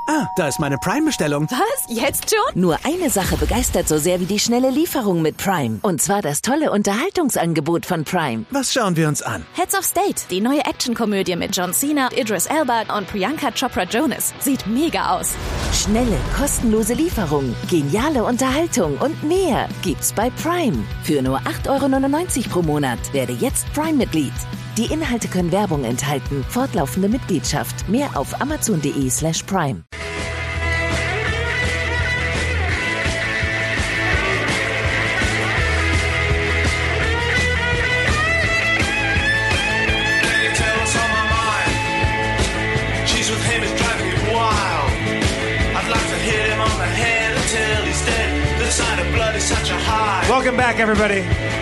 Ah, da ist meine Prime-Bestellung. Was? Jetzt schon? Nur eine Sache begeistert so sehr wie die schnelle Lieferung mit Prime. Und zwar das tolle Unterhaltungsangebot von Prime. Was schauen wir uns an? Heads of State, die neue Actionkomödie mit John Cena, Idris Elba und Priyanka Chopra Jonas. Sieht mega aus. Schnelle, kostenlose Lieferung, geniale Unterhaltung und mehr gibt's bei Prime. Für nur 8,99 € pro Monat. Werde jetzt Prime-Mitglied. Die Inhalte können Werbung enthalten. Fortlaufende Mitgliedschaft. Mehr auf amazon.de/prime. Welcome back, everybody.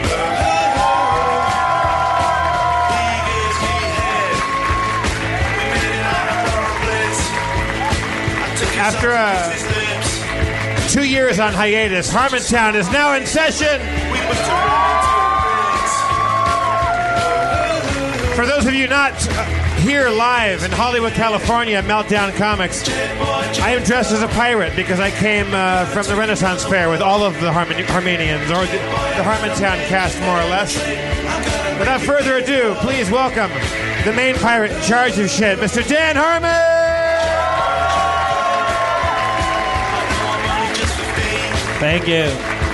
After 2 years on hiatus, Harmontown is now in session. For those of you not here live in Hollywood, California, Meltdown Comics, I am dressed as a pirate because I came from the Renaissance Fair with all of the Harmonians, or the Harmontown cast, more or less. Without further ado, please welcome the main pirate in charge of shit, Mr. Dan Harmon! Thank you.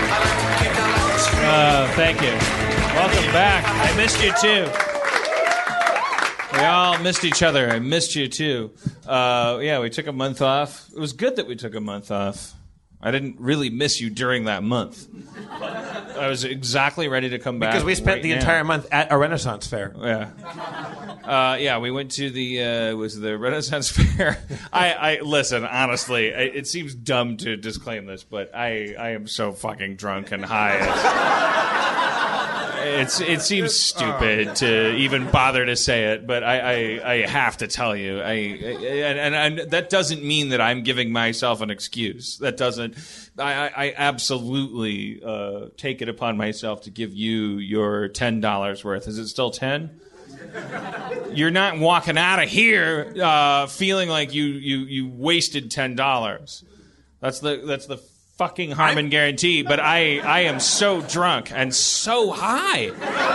Thank you. Welcome back. I missed you too. We all missed each other. I missed you too. Yeah, we took a month off. It was good that we took a month off. I didn't really miss you during that month. I was exactly ready to come back. Because we spent the entire month at a Renaissance Fair. Yeah. Yeah, we went to the Renaissance Fair. I listen, honestly, it seems dumb to disclaim this, but I am so fucking drunk and high. It seems stupid to even bother to say it, but I have to tell you, and that doesn't mean that I'm giving myself an excuse. That doesn't. I absolutely take it upon myself to give you your $10 worth. Is it still 10? You're not walking out of here feeling like you wasted $10. That's the fucking Harmon guarantee. But I am so drunk and so high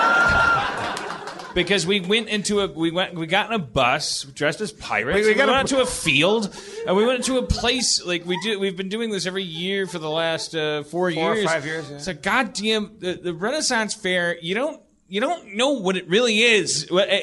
because we got in a bus dressed as pirates. We went out to a field and we went to a place like we've been doing this every year for the last 4 years. 4 or 5 years. Yeah. It's a goddamn the Renaissance Fair. You don't know what it really is.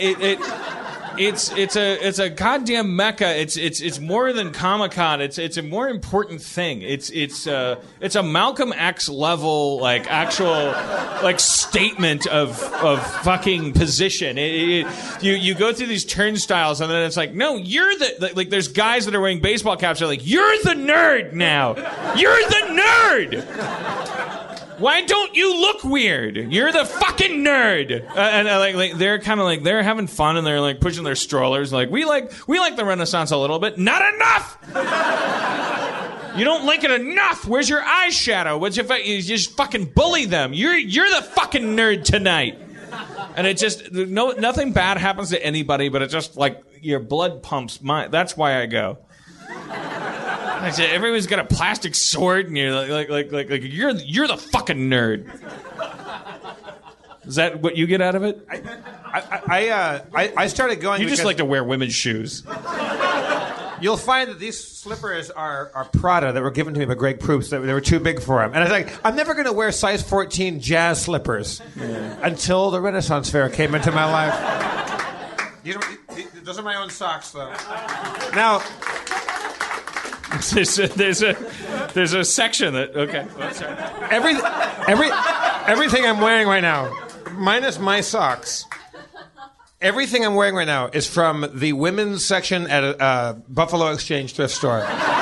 It's a goddamn mecca. It's more than Comic-Con. It's a more important thing. It's a Malcolm X level actual statement of fucking position. You go through these turnstiles and then it's like, no, you're the there's guys that are wearing baseball caps. They're like, you're the nerd now. You're the nerd. Why don't you look weird? You're the fucking nerd. And they're kind of they're having fun and they're pushing their strollers. We like the Renaissance a little bit. Not enough. You don't like it enough. Where's your eyeshadow? You just fucking bully them. You're the fucking nerd tonight. And it just nothing bad happens to anybody, but it just your blood pumps. That's why I go. I said, everyone's got a plastic sword, and you're you're the fucking nerd. Is that what you get out of it? I started going. You just like to wear women's shoes. You'll find that these slippers are Prada that were given to me by Greg Proops. They were too big for him, and I was I'm never going to wear size 14 jazz slippers until the Renaissance Fair came into my life. Those are my own socks, though. Now. There's a section that everything I'm wearing right now, minus my socks, everything I'm wearing right now is from the women's section at a Buffalo Exchange thrift store.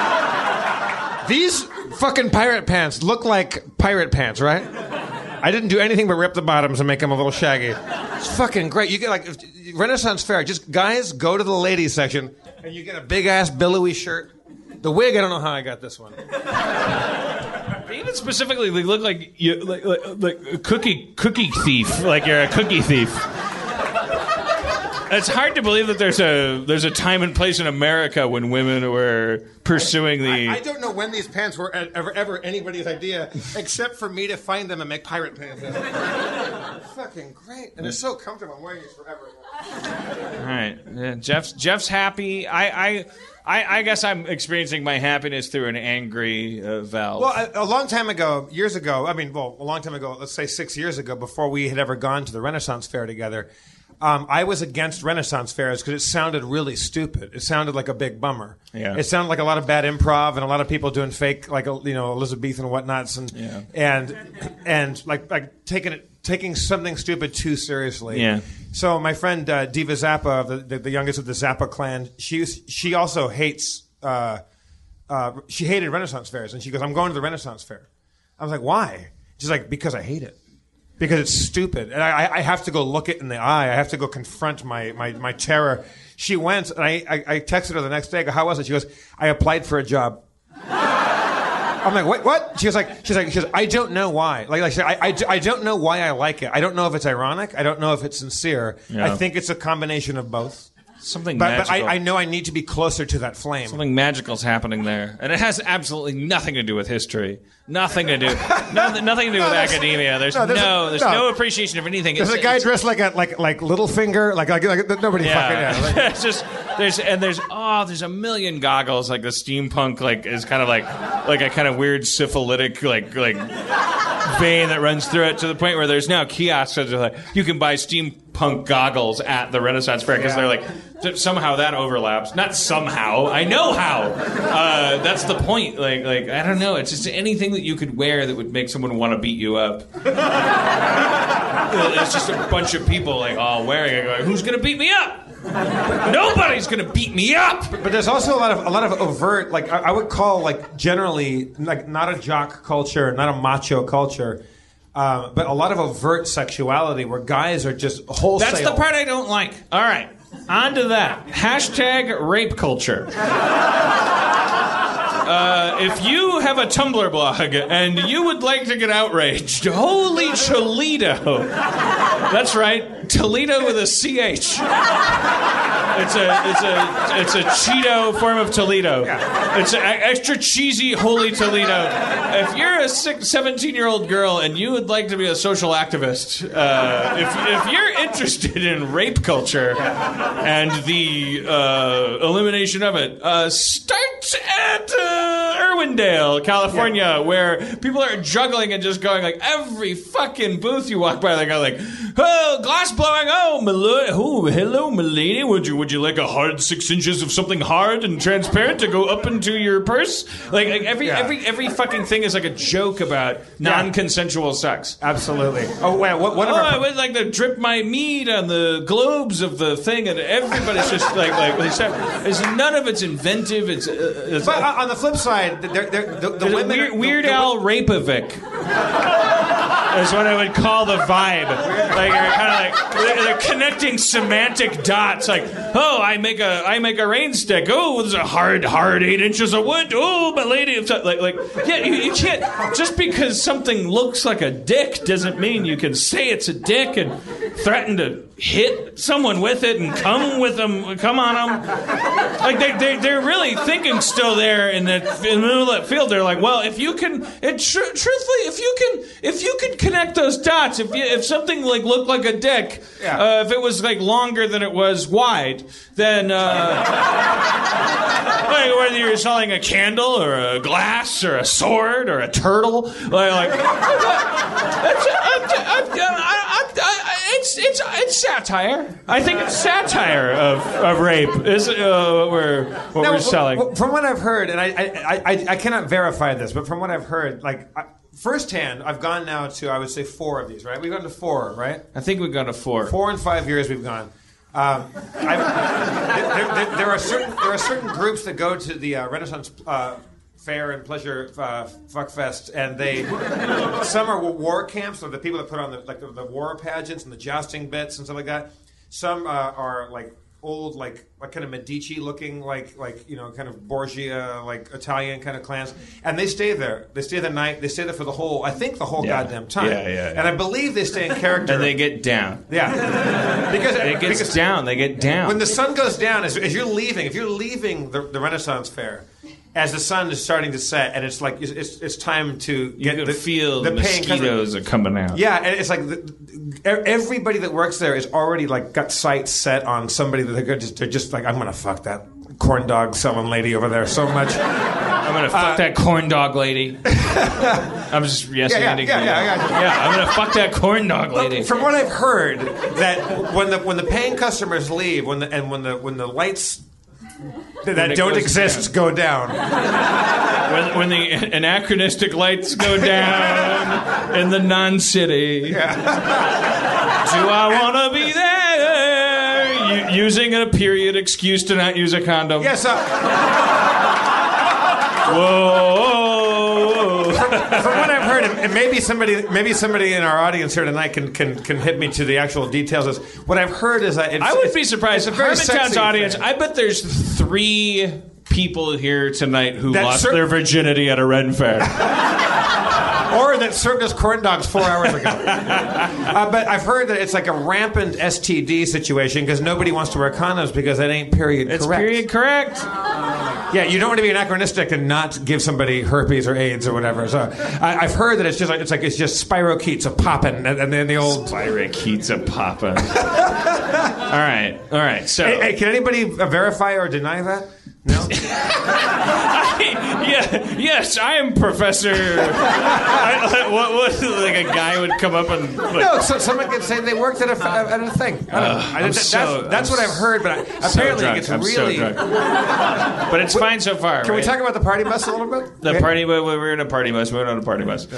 These fucking pirate pants look like pirate pants, right? I didn't do anything but rip the bottoms and make them a little shaggy. It's fucking great. You get Renaissance Fair. Just guys go to the ladies section and you get a big ass billowy shirt. The wig, I don't know how I got this one. Even specifically, they look like you like a cookie thief. Like you're a cookie thief. It's hard to believe that there's a time and place in America when women were pursuing the. I don't know when these pants were ever anybody's idea, except for me to find them and make pirate pants. They're fucking great, and they're so comfortable. I'm wearing these forever. All right, yeah, Jeff's happy. I guess I'm experiencing my happiness through an angry Valve. Well, a long time ago, years ago, a long time ago, let's say 6 years ago, before we had ever gone to the Renaissance Fair together, I was against Renaissance fairs because it sounded really stupid. It sounded like a big bummer. Yeah. It sounded like a lot of bad improv and a lot of people doing fake, like, Elizabethan whatnots and like taking something stupid too seriously. Yeah. So my friend Diva Zappa, the youngest of the Zappa clan, she also hates. She hated Renaissance fairs, and she goes, "I'm going to the Renaissance fair." I was like, "Why?" She's like, "Because I hate it. Because it's stupid, and I have to go look it in the eye. I have to go confront my terror." She went, and I texted her the next day. I go, "How was it?" She goes, "I applied for a job." I'm like, "Wait, what?" She goes, "I don't know why. I don't know why I like it. I don't know if it's ironic. I don't know if it's sincere. Yeah. I think it's a combination of both. Something But magical. I know I need to be closer to that flame." Something magical's happening there, and it has absolutely nothing to do with history. Nothing to do. Nothing to do with academia. There's no appreciation of anything. There's a guy dressed like Littlefinger, like nobody fucking. Yeah, it's just there's a million goggles, like the steampunk is kind of like a kind of weird syphilitic like vein that runs through it, to the point where there's now kiosks that are like you can buy steampunk goggles at the Renaissance Fair because they're like somehow that overlaps. Not somehow, I know how. That's the point. Like I don't know. It's just anything that you could wear that would make someone want to beat you up. It's just a bunch of people all wearing it. Going, who's gonna beat me up? Nobody's gonna beat me up. But there's also a lot of overt, I would call generally not a jock culture, not a macho culture, but a lot of overt sexuality where guys are just wholesale. That's the part I don't like. All right, on to that. # rape culture. If you have a Tumblr blog and you would like to get outraged, holy Toledo. That's right, Toledo with a CH. It's a Cheeto form of Toledo. Yeah. It's an extra cheesy, holy Toledo. If you're a 17-year-old girl and you would like to be a social activist, if you're interested in rape culture and the elimination of it, start at Irwindale, California, where people are juggling and just going every fucking booth you walk by, they go oh, glass blowing, hello, milady, would you like a hard 6 inches of something hard and transparent to go up into your purse? Every fucking thing is like a joke about non-consensual sex. Absolutely. Oh, wait, I would like to drip my meat on the globes of the thing, and everybody's just none of it's inventive. But on the flip side, the women Weird Al Rapovic is what I would call the vibe. You're kind of they're connecting semantic dots. I make a rain stick. Oh, there's a hard 8 inches of wood. Oh, my lady. You can't, just because something looks like a dick doesn't mean you can say it's a dick and threaten to hit someone with it and come on them. They're really thinking still there in the middle of that field. They're like, well, if you can, truthfully, if you can connect those dots, if something looked like a dick, if it was longer than it was wide, then whether you're selling a candle or a glass or a sword or a turtle, it's satire. I think it's satire of rape is what we're selling. From what I've heard, and I cannot verify this, but from what I've heard, firsthand, I've gone now to, I would say, 4 of these, right? We've gone to 4, right? I think we've gone to 4. 4 in 5 years we've gone. There are certain groups that go to the Renaissance Fair and Pleasure Fuckfest, and some are war camps, so the people that put on the war pageants and the jousting bits and stuff like that. Some are old like kind of Medici looking like kind of Borgia like Italian kind of clans, and they stay there. They stay the night. They stay there for the whole goddamn time. Yeah. And I believe they stay in character. And they get down. Yeah, because They get down. When the sun goes down, as you're leaving, if you're leaving the Renaissance Fair, as the sun is starting to set, and it's like it's time to get you can feel the paying mosquitoes are coming out. Yeah, and it's like everybody that works there is already like got sights set on somebody that they're just like, I'm gonna fuck that corn dog selling lady over there so much. I'm gonna fuck that corn dog lady. I'm just yes-anding. Yeah, I'm gonna fuck that corn dog lady. From what I've heard, that when the paying customers leave, when the lights that don't exist go down. When the anachronistic lights go down in the non-city. Yeah. Do I want to be there? Using a period excuse to not use a condom. Yes. Whoa. From what I've heard, and maybe somebody in our audience here tonight can hit me to the actual details of this. What I've heard is that I would be surprised. It's a very Harmontown's audience, thing. I bet there's 3 people here tonight who lost their virginity at a Ren Fair. Or that served us corn dogs 4 hours ago. But I've heard that it's like a rampant STD situation because nobody wants to wear condoms because that ain't period correct. It's period correct. Yeah, you don't want to be anachronistic and not give somebody herpes or AIDS or whatever. So I've heard that it's just spirochetes a popping and then the old spirochetes a popping. All right. So, hey, can anybody verify or deny that? No. Yes, I am Professor. What like a guy would come up and no. So someone could say they worked at a thing. That's what I've heard, but apparently it gets really. So but it's fine so far. Can we talk about the party bus a little bit? The party bus. We're in a party bus. We're on a party bus.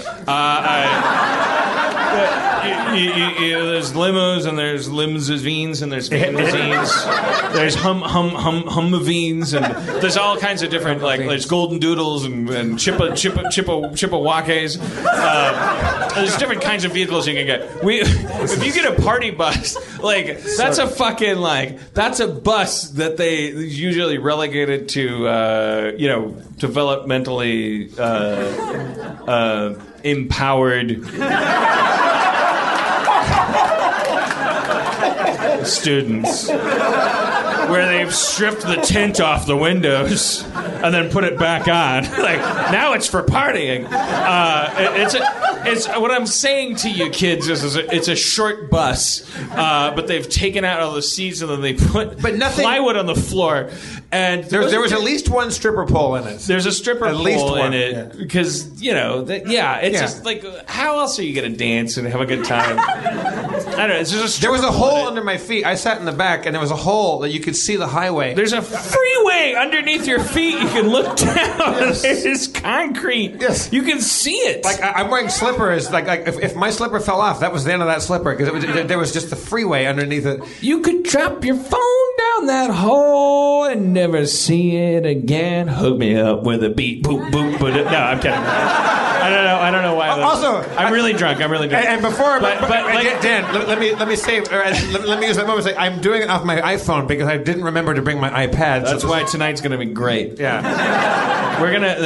There's limos and there's limousines and there's limousines. There's hummovines and there's all kinds of different there's golden doodles and Chippewaukes. There's different kinds of vehicles you can get. If you get a party bus, that's a fucking that's a bus that they usually relegated to developmentally empowered students, where they've stripped the tint off the windows and then put it back on. Now it's for partying. It's what I'm saying to you kids is it's a short bus, but they've taken out all the seats and then they put plywood on the floor. And there was at least one stripper pole in it. There's a stripper pole in it because just how else are you gonna dance and have a good time? I don't know. It's just there was a hole under my feet. I sat in the back, and there was a hole that you could see the highway. There's a freeway underneath your feet. You can look down. Yes. There's concrete. Yes, you can see it. I'm wearing slippers. If my slipper fell off, that was the end of that slipper because there was just the freeway underneath it. You could drop your phone down that hole and never see it again. Hook me up with a beat. Boop boop. No, I'm kidding. I don't know why. I'm really drunk. And before, Dan, let me say, let me use that moment. I'm doing it off my iPhone because I didn't remember to bring my iPad. That's why tonight's going to be great. Yeah, we're gonna.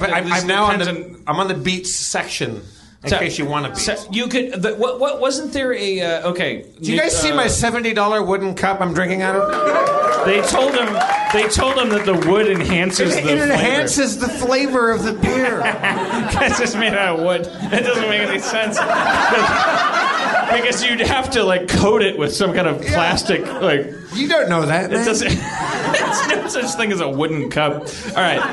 I'm on the Beats section. In case you want to be. You could. What wasn't there a okay? Do you guys see my $70 wooden cup I'm drinking out of? They told him that the wood enhances the flavor. It enhances the flavor of the beer. That's just made out of wood. That doesn't make any sense. Because you'd have to coat it with some kind of plastic You don't know that, man. It doesn't. There's no such thing as a wooden cup. All right.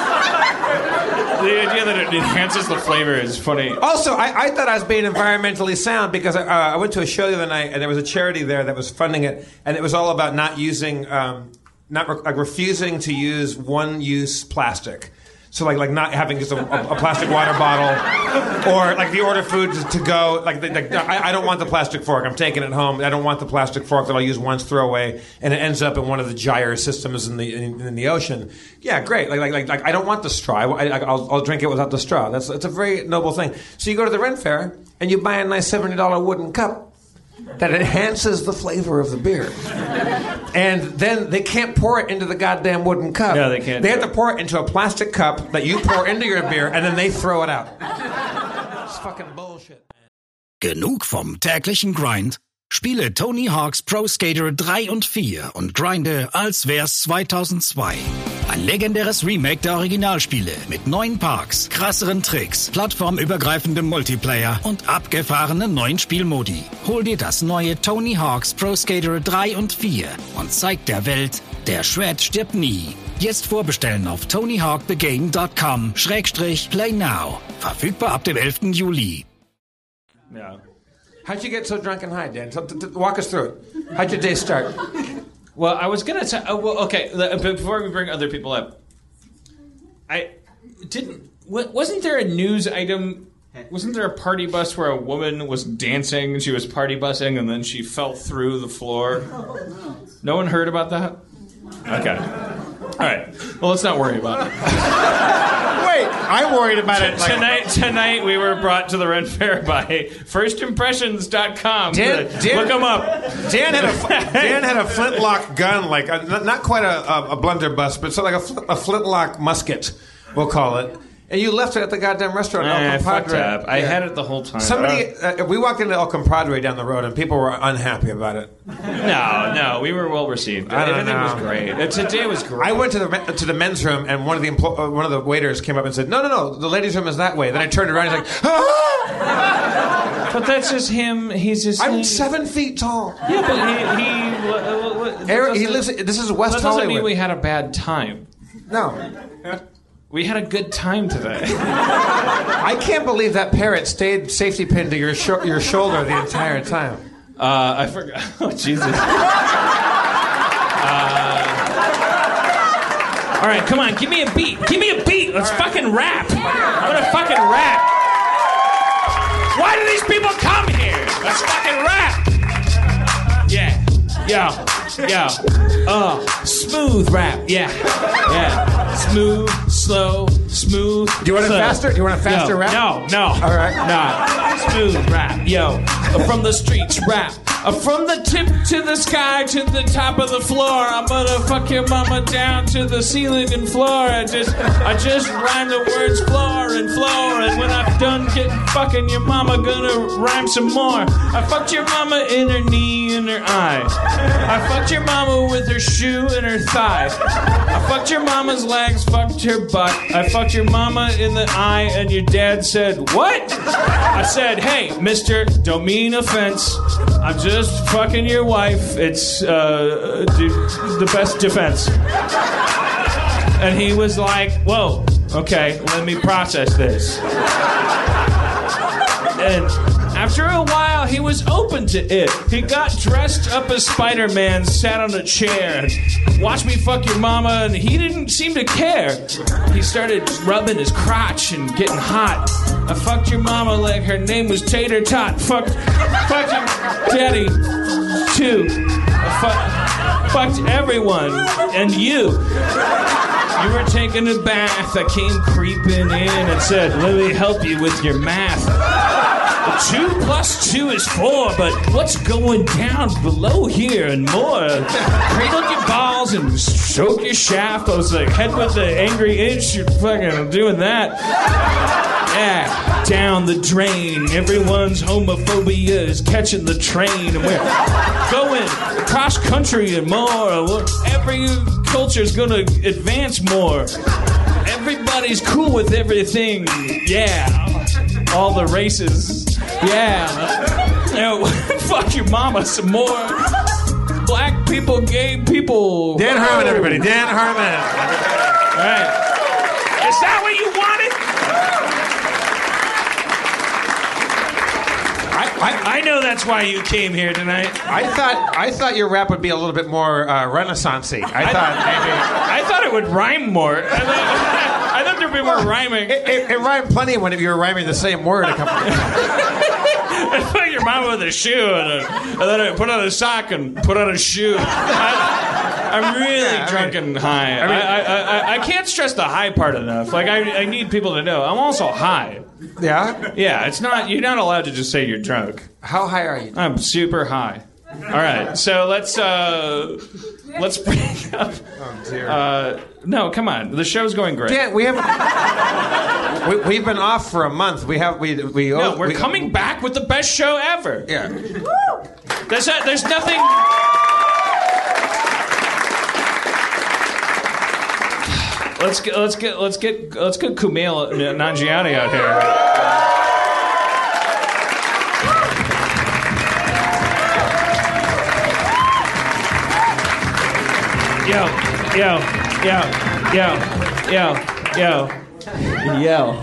The idea that it enhances the flavor is funny. Also, I thought I was being environmentally sound because I went to a show the other night and there was a charity there that was funding it, and it was all about not using, refusing to use one-use plastic. So not having just a plastic water bottle, or the order food to go. I don't want the plastic fork. I'm taking it home. I don't want the plastic fork that I'll use once, throw away, and it ends up in one of the gyre systems in the ocean. Yeah, great. I don't want the straw. I'll drink it without the straw. It's a very noble thing. So you go to the Ren Fair and you buy a nice $70 wooden cup. that enhances the flavor of the beer. And then they can't pour it into the goddamn wooden cup. No, they can't. They have to pour it into a plastic cup that you pour into your beer, and then they throw it out. It's fucking bullshit. Genug vom täglichen Grind? Spiele Tony Hawk's Pro Skater 3 und 4 und grinde, als wär's 2002. Ein legendäres Remake der Originalspiele mit neuen Parks, krasseren Tricks, plattformübergreifendem Multiplayer und abgefahrenen neuen Spielmodi. Hol dir das neue Tony Hawk's Pro Skater 3 und 4 und zeig der Welt, der Shred stirbt nie. Jetzt vorbestellen auf tonyhawkthegame.com/play now. Verfügbar ab dem 11. Juli. Yeah. How'd you get so drunk and high, Dan? Walk us through it. How'd your day start? Well, I was going to say... okay, before we bring other people up, wasn't there a news item... Wasn't there a party bus where a woman was dancing and she was party busing and then she fell through the floor? No one heard about that? Okay. All right. Well, let's not worry about it. Wait, I'm worried about it. Tonight we were brought to the Ren Fair by firstimpressions.com. Look them up. Dan had a flintlock gun, like not quite a blunderbuss, but sort of like a flintlock musket, we'll call it. And you left it at the goddamn restaurant, El Compadre. I had it the whole time. We walked into El Compadre down the road, and people were unhappy about it. No, we were well received. Everything was great. Today was great. I went to the men's room, and one of the waiters came up and said, "No, the ladies' room is that way." Then I turned around, and he's like, "Ah!" But that's just him. He's just. I'm 7 feet tall. Yeah, but he lives. This is West Hollywood. That doesn't mean we had a bad time. No. We had a good time today. I can't believe that parrot stayed safety pinned to your shoulder the entire time. I forgot. Oh, Jesus. All right, come on. Give me a beat. Let's fucking rap. I'm going to fucking rap. Why do these people come here? Let's fucking rap. Yeah. Smooth rap. Yeah. Smooth, slow, smooth. Do you want it faster? Do you want a faster rap? No. All right. Nah. Smooth rap. Yo. From the streets rap. From the tip to the sky to the top of the floor. I'm gonna fuck your mama down to the ceiling and floor. I just rhyme the words floor. And when I'm done fucking your mama, gonna rhyme some more. I fucked your mama in her knee and her eye. I fucked your mama with her shoe and her thigh. I fucked your mama's legs, fucked her butt. I fucked your mama in the eye, and your dad said, "What?" I said, "Hey, mister, don't mean offense. I'm just fucking your wife. It's the best defense." And he was like, "Whoa, okay, let me process this." And after a while, he was open to it. He got dressed up as Spider-Man, sat on a chair, and watched me fuck your mama, and he didn't seem to care. He started rubbing his crotch and getting hot. I fucked your mama like her name was Tater Tot. Fucked your daddy, too. I fucked everyone, and you. You were taking a bath. I came creeping in and said, "Let me help you with your math. 2 + 2 is 4, but what's going down below here and more? Cradle your balls and stroke your shaft." I was like, head with the angry itch, you're fucking doing that. Yeah, down the drain. Everyone's homophobia is catching the train, and we're going cross country and more. Every culture's gonna advance more. Everybody's cool with everything. Yeah, all the races. Yeah. Fuck your mama some more. Black people, gay people. Dan Harmon, everybody. Dan Harmon. All right. Is that what you wanted? I know that's why you came here tonight. I thought your rap would be a little bit more Renaissance-y. I thought it would rhyme more. I thought there'd be more rhyming. It rhymed plenty when you were rhyming the same word a couple of times. I put your mama with a shoe and then I put on a sock and put on a shoe. I'm really drunk and high. I can't stress the high part enough. Like I need people to know I'm also high. Yeah? Yeah, it's not. You're not allowed to just say you're drunk. How high are you? I'm super high. All right, so let's bring up. Oh dear. No, come on. The show's going great. Dan, we haven't. We've been off for a month. We're coming back with the best show ever. Yeah. There's nothing. Let's get Kumail Nanjiani out here. Yo.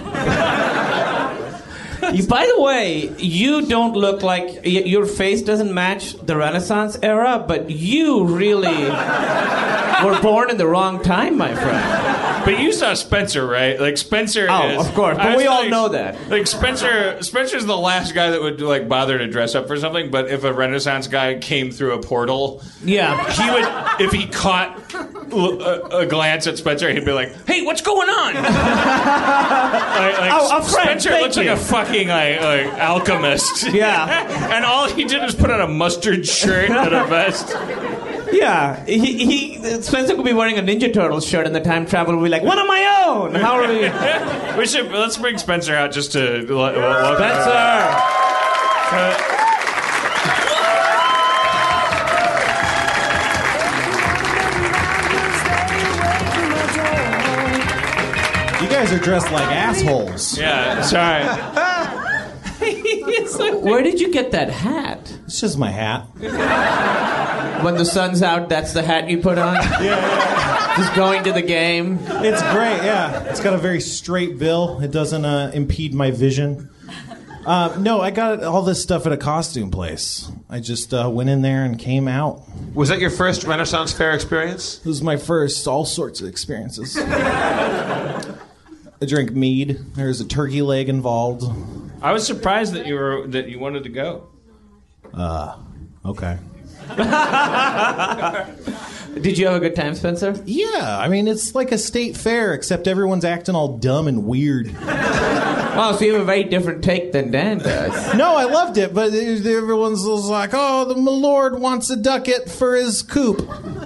By the way, you don't look like your face doesn't match the Renaissance era, but you really were born in the wrong time, my friend. But you saw Spencer, right? Like Spencer is. Of course. But we all know that. Like Spencer's the last guy that would like bother to dress up for something. But if a Renaissance guy came through a portal, yeah, he would. If he caught a glance at Spencer, he'd be like, "Hey, what's going on?" A friend, Spencer looks like a fucking like alchemist. Yeah, and all he did was put on a mustard shirt and a vest. Yeah, Spencer could be wearing a Ninja Turtles shirt, and the time traveler would be like, "One of my own." How are we? Let's bring Spencer out just to welcome Spencer. You guys are dressed like assholes. Yeah, sorry. Where did you get that hat? It's just my hat. When the sun's out, that's the hat you put on? Yeah. Just going to the game? It's great, yeah. It's got a very straight bill. It doesn't impede my vision. No, I got all this stuff at a costume place. I just went in there and came out. Was that your first Renaissance Fair experience? It was my first, all sorts of experiences. I drank mead. There was a turkey leg involved. I was surprised that you wanted to go. Okay. Did you have a good time, Spencer? Yeah, I mean, it's like a state fair, except everyone's acting all dumb and weird. Oh, so you have a very different take than Dan does. No, I loved it, but everyone's like, oh, the Lord wants a ducat for his coop.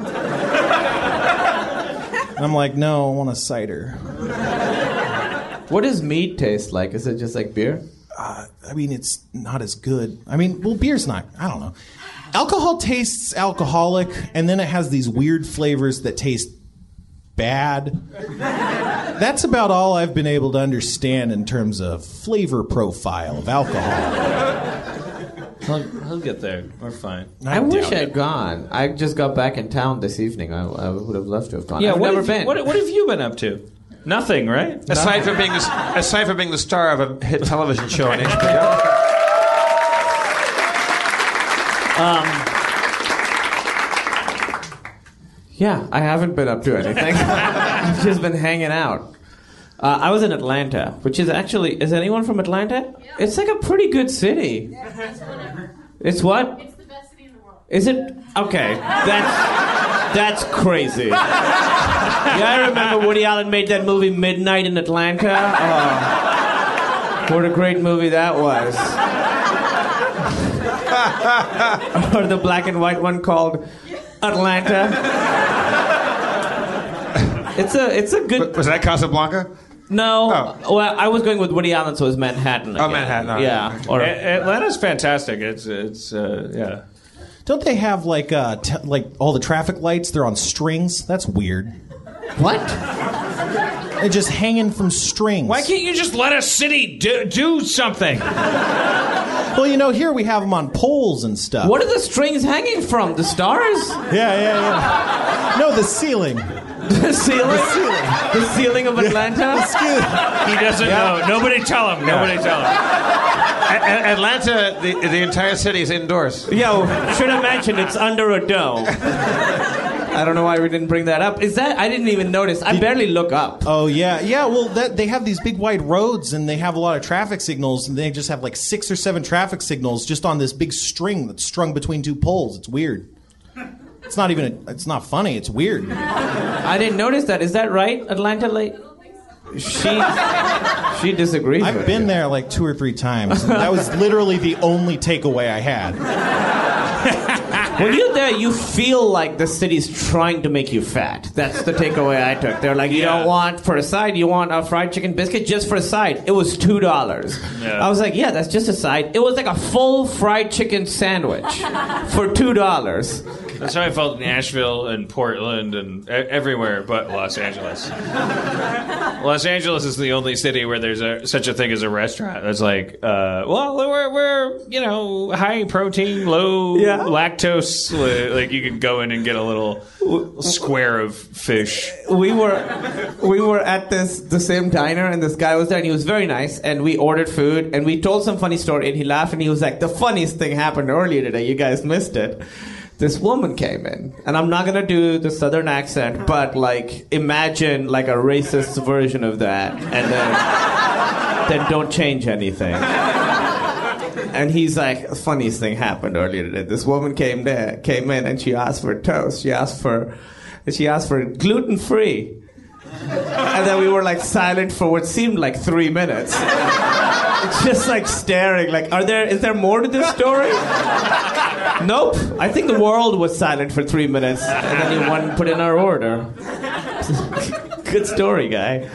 I'm like, no, I want a cider. What does mead taste like? Is it just like beer? I mean, it's not as good. I mean, well, beer's not. I don't know. Alcohol tastes alcoholic, and then it has these weird flavors that taste bad. That's about all I've been able to understand in terms of flavor profile of alcohol. He'll get there. We're fine. I wish I'd gone. I just got back in town this evening. I would have loved to have gone. Yeah, I've never been. What have you been up to? Nothing, right? Aside from being the star of a hit television show on HBO. Yeah, I haven't been up to anything. I've just been hanging out. I was in Atlanta, which is actually... Is anyone from Atlanta? Yeah. It's like a pretty good city. Yeah, it's what? It's the best city in the world. Is it? Okay. That's crazy. Yeah, I remember Woody Allen made that movie Midnight in Atlanta. Oh, what a great movie that was. Or the black and white one called Atlanta. It's a good... Was that Casablanca? No. Oh. Well, I was going with Woody Allen, so it was Manhattan again. Oh, Manhattan. Oh, yeah. Or Atlanta's fantastic. It's yeah. Don't they have like all the traffic lights? They're on strings. That's weird. What? They're just hanging from strings. Why can't you just let a city do something? Well, you know, here we have them on poles and stuff. What are the strings hanging from? The stars? Yeah. No, the ceiling. The ceiling? The ceiling of Atlanta? He doesn't know. Nobody tell him. Nobody tell him. Atlanta, the entire city is indoors. Yo, should have mentioned it's under a dome. I don't know why we didn't bring that up. Is that I didn't even notice. I barely look up. Oh yeah. Well, they have these big wide roads, and they have a lot of traffic signals, and they just have like 6 or 7 traffic signals just on this big string that's strung between 2 poles. It's weird. It's not even. It's not funny. It's weird. I didn't notice that. Is that right, Atlanta Late? She disagrees. I've been there like 2 or 3 times. And that was literally the only takeaway I had. When you're there, you feel like the city's trying to make you fat. That's the takeaway I took. They're like, you don't want for a side, you want a fried chicken biscuit just for a side. It was $2. Yeah. I was like, yeah, that's just a side. It was like a full fried chicken sandwich for $2. That's how I felt in Nashville and Portland and everywhere but Los Angeles. Los Angeles is the only city where there's such a thing as a restaurant. That's like, we're high protein, low lactose. Like you can go in and get a little square of fish. We were at the same diner, and this guy was there, and he was very nice, and we ordered food, and we told some funny story, and he laughed, and he was like, the funniest thing happened earlier today. You guys missed it. This woman came in, and I'm not going to do the southern accent, but like imagine like a racist version of that, and then don't change anything. And he's like, the funniest thing happened earlier today. This woman came in, and she asked for toast. She asked for gluten-free. And then we were like silent for what seemed like 3 minutes. Just like staring, like, is there more to this story? Nope. I think the world was silent for 3 minutes, and then he went and put in our order. Good story, guy.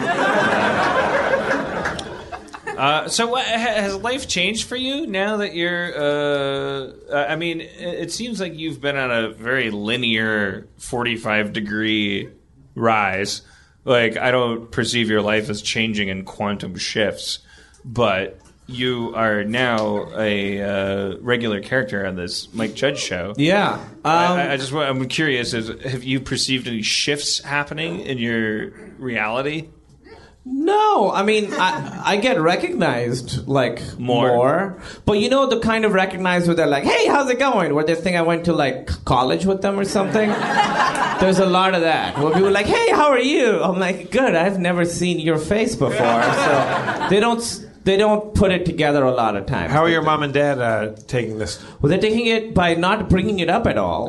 So has life changed for you now that you're, I mean, it seems like you've been on a very linear 45-degree rise. Like, I don't perceive your life as changing in quantum shifts, but you are now a regular character on this Mike Judge show. Yeah. I'm curious, have you perceived any shifts happening in your reality? No, I mean, I get recognized, like, more. But you know the kind of recognized where they're like, hey, how's it going? Where they think I went to, like, college with them or something. There's a lot of that. Where people are like, hey, how are you? I'm like, good, I've never seen your face before. So they don't put it together a lot of times. How are your mom and dad taking this? Well, they're taking it by not bringing it up at all.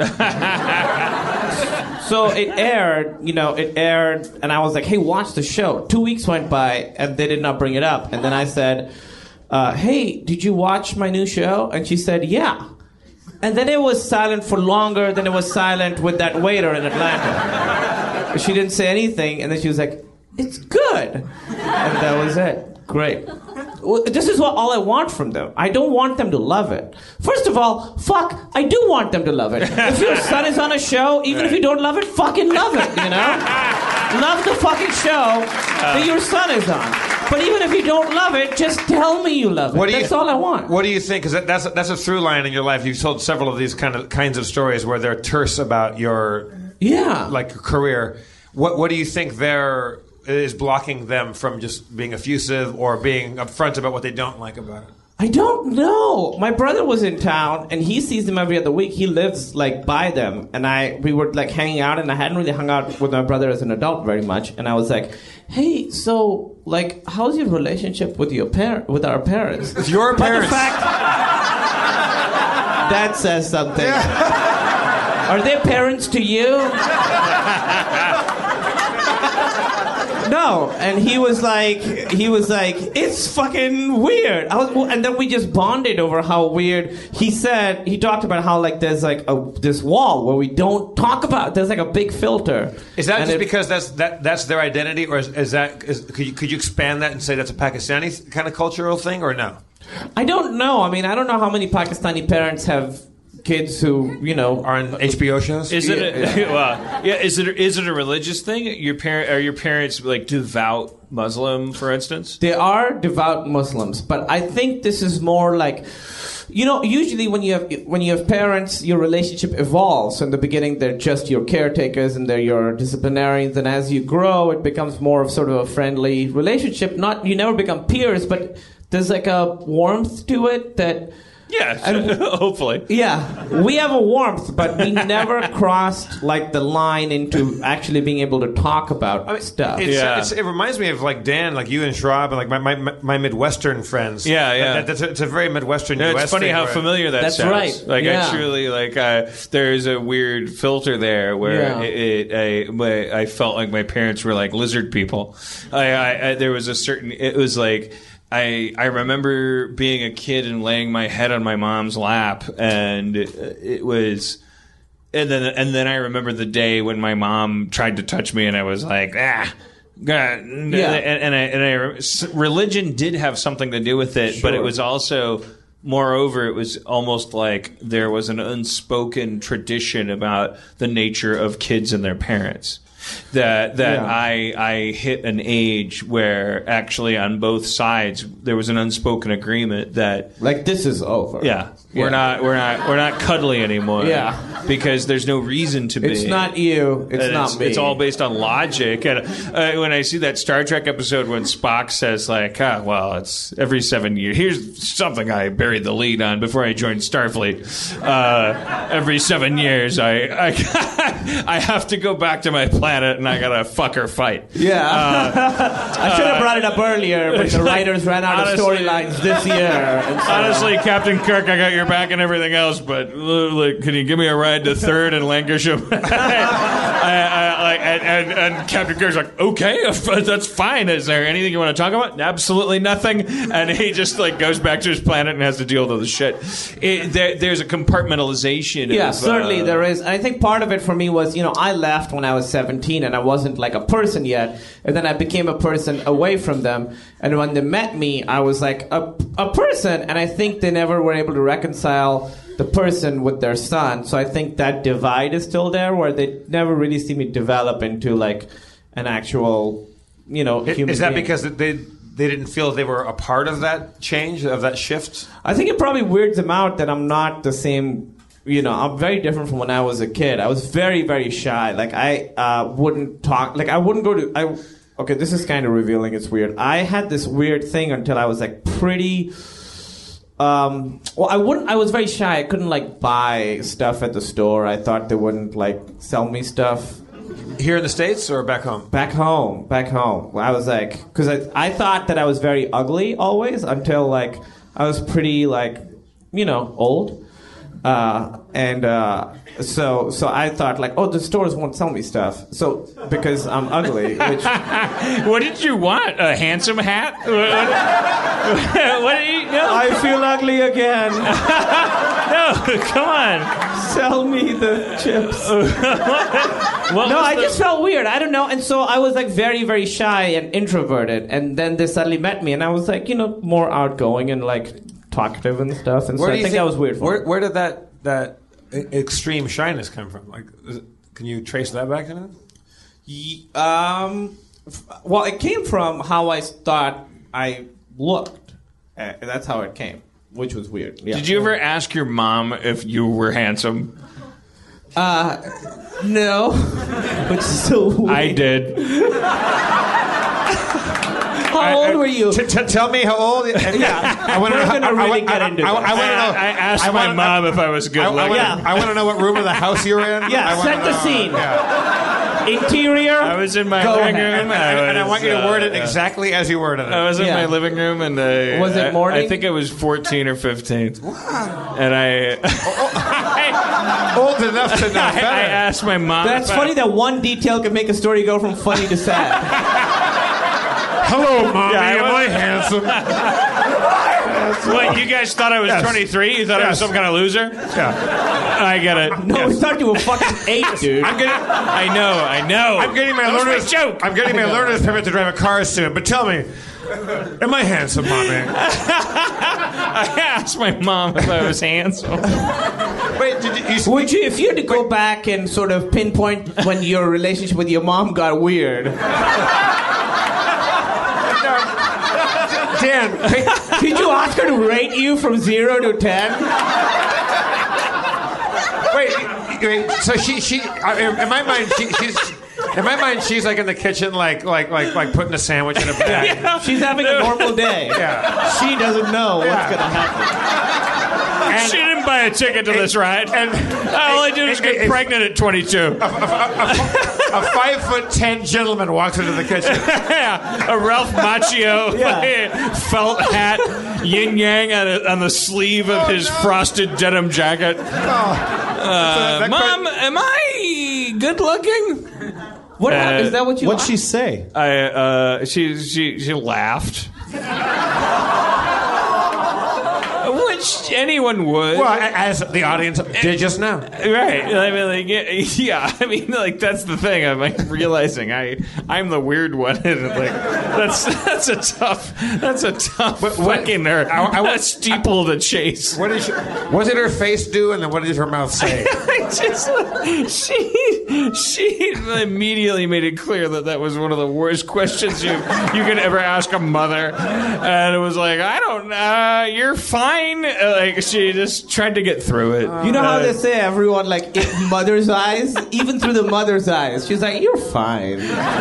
So it aired, and I was like, hey, watch the show. 2 weeks went by, and they did not bring it up. And then I said, hey, did you watch my new show? And she said, yeah. And then it was silent for longer than it was silent with that waiter in Atlanta. She didn't say anything, and then she was like, it's good. And that was it. Great. Well, this is all I want from them. I don't want them to love it. First of all, I do want them to love it. If your son is on a show, even if you don't love it, fucking love it, you know? Love the fucking show that your son is on. But even if you don't love it, just tell me you love it. That's all I want. What do you think? Because that's a through line in your life. You've told several of these kinds of stories where they're terse about your career. What do you think is blocking them from just being effusive or being upfront about what they don't like about it? I don't know. My brother was in town, and he sees them every other week. He lives, like, by them. And we were, like, hanging out, and I hadn't really hung out with my brother as an adult very much. And I was like, hey, so, like, how's your relationship with with our parents? Your parents? But the fact that says something. Are they parents to you? No, and he was like, it's fucking weird. And then we just bonded over how weird. He talked about how, like, there's like this wall where we don't talk about. There's like a big filter. Is that just because that's their identity, or could you expand that and say that's a Pakistani kind of cultural thing, or no? I don't know. I mean, I don't know how many Pakistani parents have kids who, are on HBO shows. Is it? Is it a religious thing? Are your parents like devout Muslim, for instance? They are devout Muslims, but I think this is more like, usually when you have parents, your relationship evolves. In the beginning, they're just your caretakers and they're your disciplinarians, and as you grow, it becomes more of sort of a friendly relationship. You never become peers, but there's like a warmth to it that. Yeah, hopefully. Yeah, we have a warmth, but we never crossed like the line into actually being able to talk about stuff. It reminds me of like Dan, like you and Schwab, and like my Midwestern friends. Yeah. It's a very Midwestern US It's funny thing how familiar that That's sounds. right. Like Yeah. I truly like. There's a weird filter there where I felt like my parents were like lizard people. There was a certain. It was like. I remember being a kid and laying my head on my mom's lap, and it was, and then I remember the day when my mom tried to touch me, and I was like, God. And religion did have something to do with it, but it was also, moreover, it was almost like there was an unspoken tradition about the nature of kids and their parents. That I hit an age where actually on both sides there was an unspoken agreement that like this is over. Yeah, we're not cuddly anymore. Yeah, because there's no reason to be. It's not you. It's not me. It's all based on logic. And when I see that Star Trek episode when Spock says like, well, it's every 7 years. Here's something I buried the lead on before I joined Starfleet. Every 7 years, I have to go back to my planet and I gotta fuck or fight. Yeah. I should have brought it up earlier, but the writers ran out of storylines this year. Honestly, Captain Kirk, I got your back and everything else, but can you give me a ride to 3rd and Lancashire? And Captain Kirk's like, okay, that's fine. Is there anything you want to talk about? Absolutely nothing. And he just like goes back to his planet and has to deal with all the shit. There's a compartmentalization. Yeah, of, certainly there is. I think part of it for me was, I left when I was 17 and I wasn't like a person yet. And then I became a person away from them. And when they met me, I was like a person. And I think they never were able to reconcile the person with their son. So I think that divide is still there where they never really see me develop into like an actual, human Is that being. because they didn't feel they were a part of that change, of that shift? I think it probably weirds them out that I'm not the same. I'm very different from when I was a kid. I was very, very shy. Like, I wouldn't talk. Like, I wouldn't go to... Okay, this is kind of revealing. It's weird. I had this weird thing until I was, like, pretty... I was very shy. I couldn't, like, buy stuff at the store. I thought they wouldn't, like, sell me stuff. Here in the States or back home? Back home. I was, like... Because I thought that I was very ugly always until, like, I was pretty, like, old. So I thought like, the stores won't sell me stuff. So because I'm ugly, which what did you want? A handsome hat? What did you know? I feel ugly again. No, come on. Sell me the chips. I just felt weird. I don't know. And so I was like very, very shy and introverted. And then they suddenly met me and I was like, more outgoing and like talkative and stuff. And so I think that was weird for me. Where did that extreme shyness come from? Like, can you trace that back to that? Well, it came from how I thought I looked. That's how it came, which was weird. Yeah. Did you ever ask your mom if you were handsome? No. Which is so weird. I did. How old were you? Tell me how old. Yeah, I want to know. I want to know. I asked my mom if I was good looking. I want to know what room of the house you were in. Yeah, set the scene. Yeah. Interior. I was in my living room, and I want you to word it exactly as you worded it. I was in my living room, and was it morning? I think I was 14 or 15. Wow. And old enough to know better. I asked my mom. That's funny that one detail can make a story go from funny to sad. Hello, Mommy. Am I handsome? What, you guys thought I was 23? You thought I was some kind of loser? Yeah. I get it. No, we thought you were fucking 8, dude. I know. I'm getting my learner's joke. I'm getting my learner's permit to drive a car soon. But tell me, am I handsome, Mommy? I asked my mom if I was handsome. Wait, would you, if you had to go back and sort of pinpoint when your relationship with your mom got weird? Dan, did you ask her to rate you from 0 to 10? Wait. So she in my mind, she's like in the kitchen, like putting a sandwich in a bag. Yeah. She's having a normal day. Yeah. She doesn't know what's gonna happen. She didn't buy a ticket to this ride. And all I did was get pregnant at 22. A 5'10" gentleman walks into the kitchen. Yeah, a Ralph Macchio felt hat, yin yang on the sleeve of his frosted denim jacket. Mom, am I good looking? What is that? What you? What'd she say? She laughed. Which anyone would. Well, as the audience did just now. Right. I mean, yeah. I mean, like, that's the thing. I'm like realizing I'm the weird one. And like, that's a tough fucking a steeple to chase. What did her face do, and then what did her mouth say? She immediately made it clear that was one of the worst questions you could ever ask a mother, and it was like, I don't know, you're fine. Like, she just tried to get through it. You know how they say everyone, like, in mother's eyes, even through the mother's eyes, she's like, you're fine.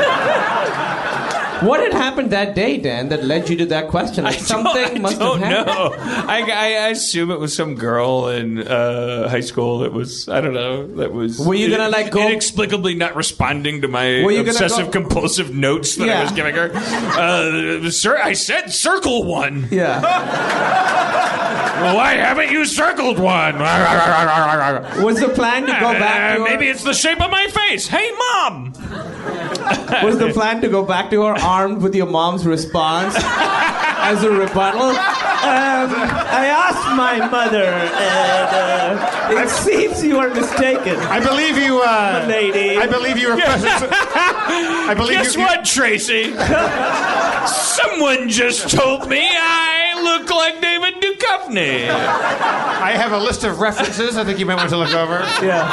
What had happened that day, Dan, that led you to that question? Like, something must have happened. No, I assume it was some girl in high school that was, I don't know, that was. Were you gonna like go inexplicably not responding to my obsessive compulsive notes that I was giving her? Sir, I said circle one. Yeah. Well, why haven't you circled one? Was the plan to go back to her? Maybe it's the shape of my face. Hey, Mom! Was the plan to go back to her armed with your mom's response as a rebuttal? I asked my mother, and it seems you are mistaken. I believe you, lady. I believe you requested. I believe. Guess what, Tracy? Someone just told me I look like David Duchovny. I have a list of references I think you might want to look over. Yeah.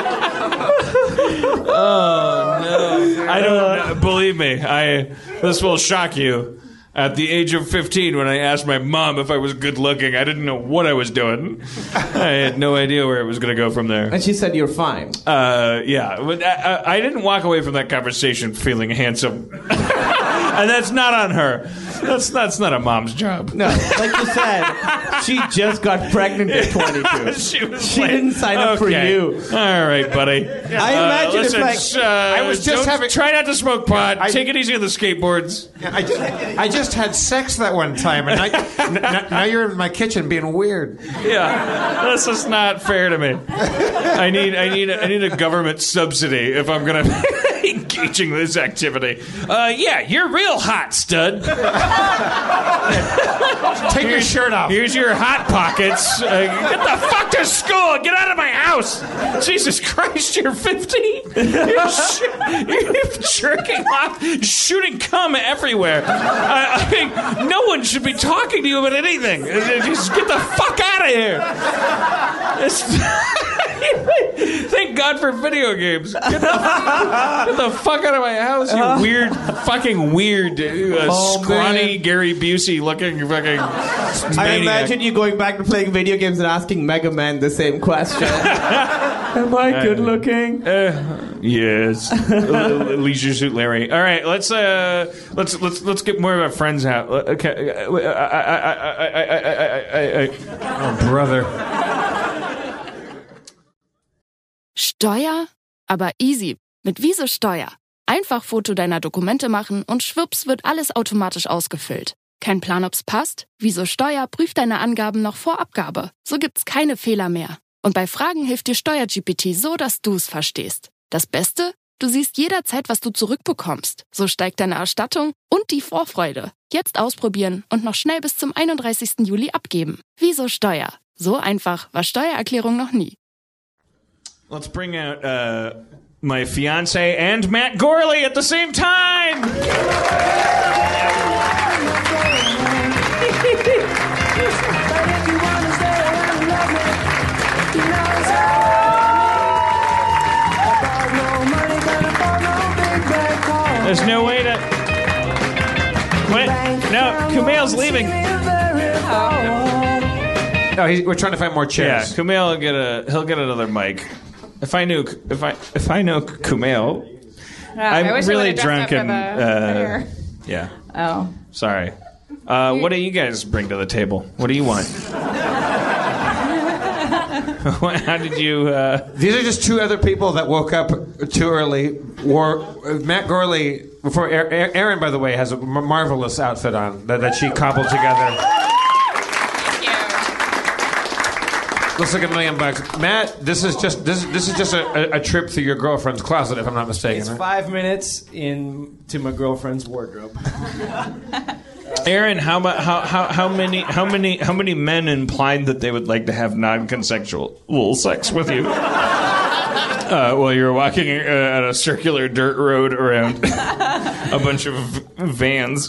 Oh, no. I don't believe me. This will shock you. At the age of 15, when I asked my mom if I was good looking, I didn't know what I was doing. I had no idea where it was going to go from there. And she said, you're fine. Yeah. But I didn't walk away from that conversation feeling handsome. And that's not on her. That's not a mom's job. No, like you said, she just got pregnant at 22. She didn't sign up for you. All right, buddy. I imagine listen, if I was just try not to smoke pot. Take it easy on the skateboards. I just had sex that one time, and now you're in my kitchen being weird. Yeah, this is not fair to me. I need a government subsidy if I'm gonna engaging this activity. Yeah, you're real hot, stud. Take your shirt off. Here's your hot pockets. Get the fuck to school. Get out of my house. Jesus Christ, you're 50? You're jerking off, shooting cum everywhere. I mean, no one should be talking to you about anything. Just get the fuck out of here. Thank God for video games. Get the fuck out of my house, you weird, scrawny Gary Busey looking fucking maniac. I imagine you going back to playing video games and asking Mega Man the same question. Am I good looking? Yes. Leisure Suit Larry. All right, let's get more of our friends out. Okay. Oh, brother. Steuer? Aber easy. Mit Wieso Steuer. Einfach Foto deiner Dokumente machen und schwupps wird alles automatisch ausgefüllt. Kein Plan, ob's passt? Wieso Steuer prüft deine Angaben noch vor Abgabe. So gibt's keine Fehler mehr. Und bei Fragen hilft dir Steuer-GPT so, dass du's verstehst. Das Beste? Du siehst jederzeit, was du zurückbekommst. So steigt deine Erstattung und die Vorfreude. Jetzt ausprobieren und noch schnell bis zum 31. Juli abgeben. Wieso Steuer? So einfach war Steuererklärung noch nie. Let's bring out my fiance and Matt Gorley at the same time. There's no way to. What? No, Kumail's leaving. No, we're trying to find more chairs. Yeah, Kumail he'll get another mic. If I know Kumail, I'm really drunk and yeah. Oh, sorry. What do you guys bring to the table? What do you want? How did you? These are just two other people that woke up too early. Matt Gorley, before Erin, by the way, has a marvelous outfit on that she cobbled together. Looks like $1 million. Matt, this is just a trip through your girlfriend's closet, if I'm not mistaken. It's right? 5 minutes into my girlfriend's wardrobe. Erin, how many men implied that they would like to have non-consensual sex with you while you were walking on a circular dirt road around a bunch of vans?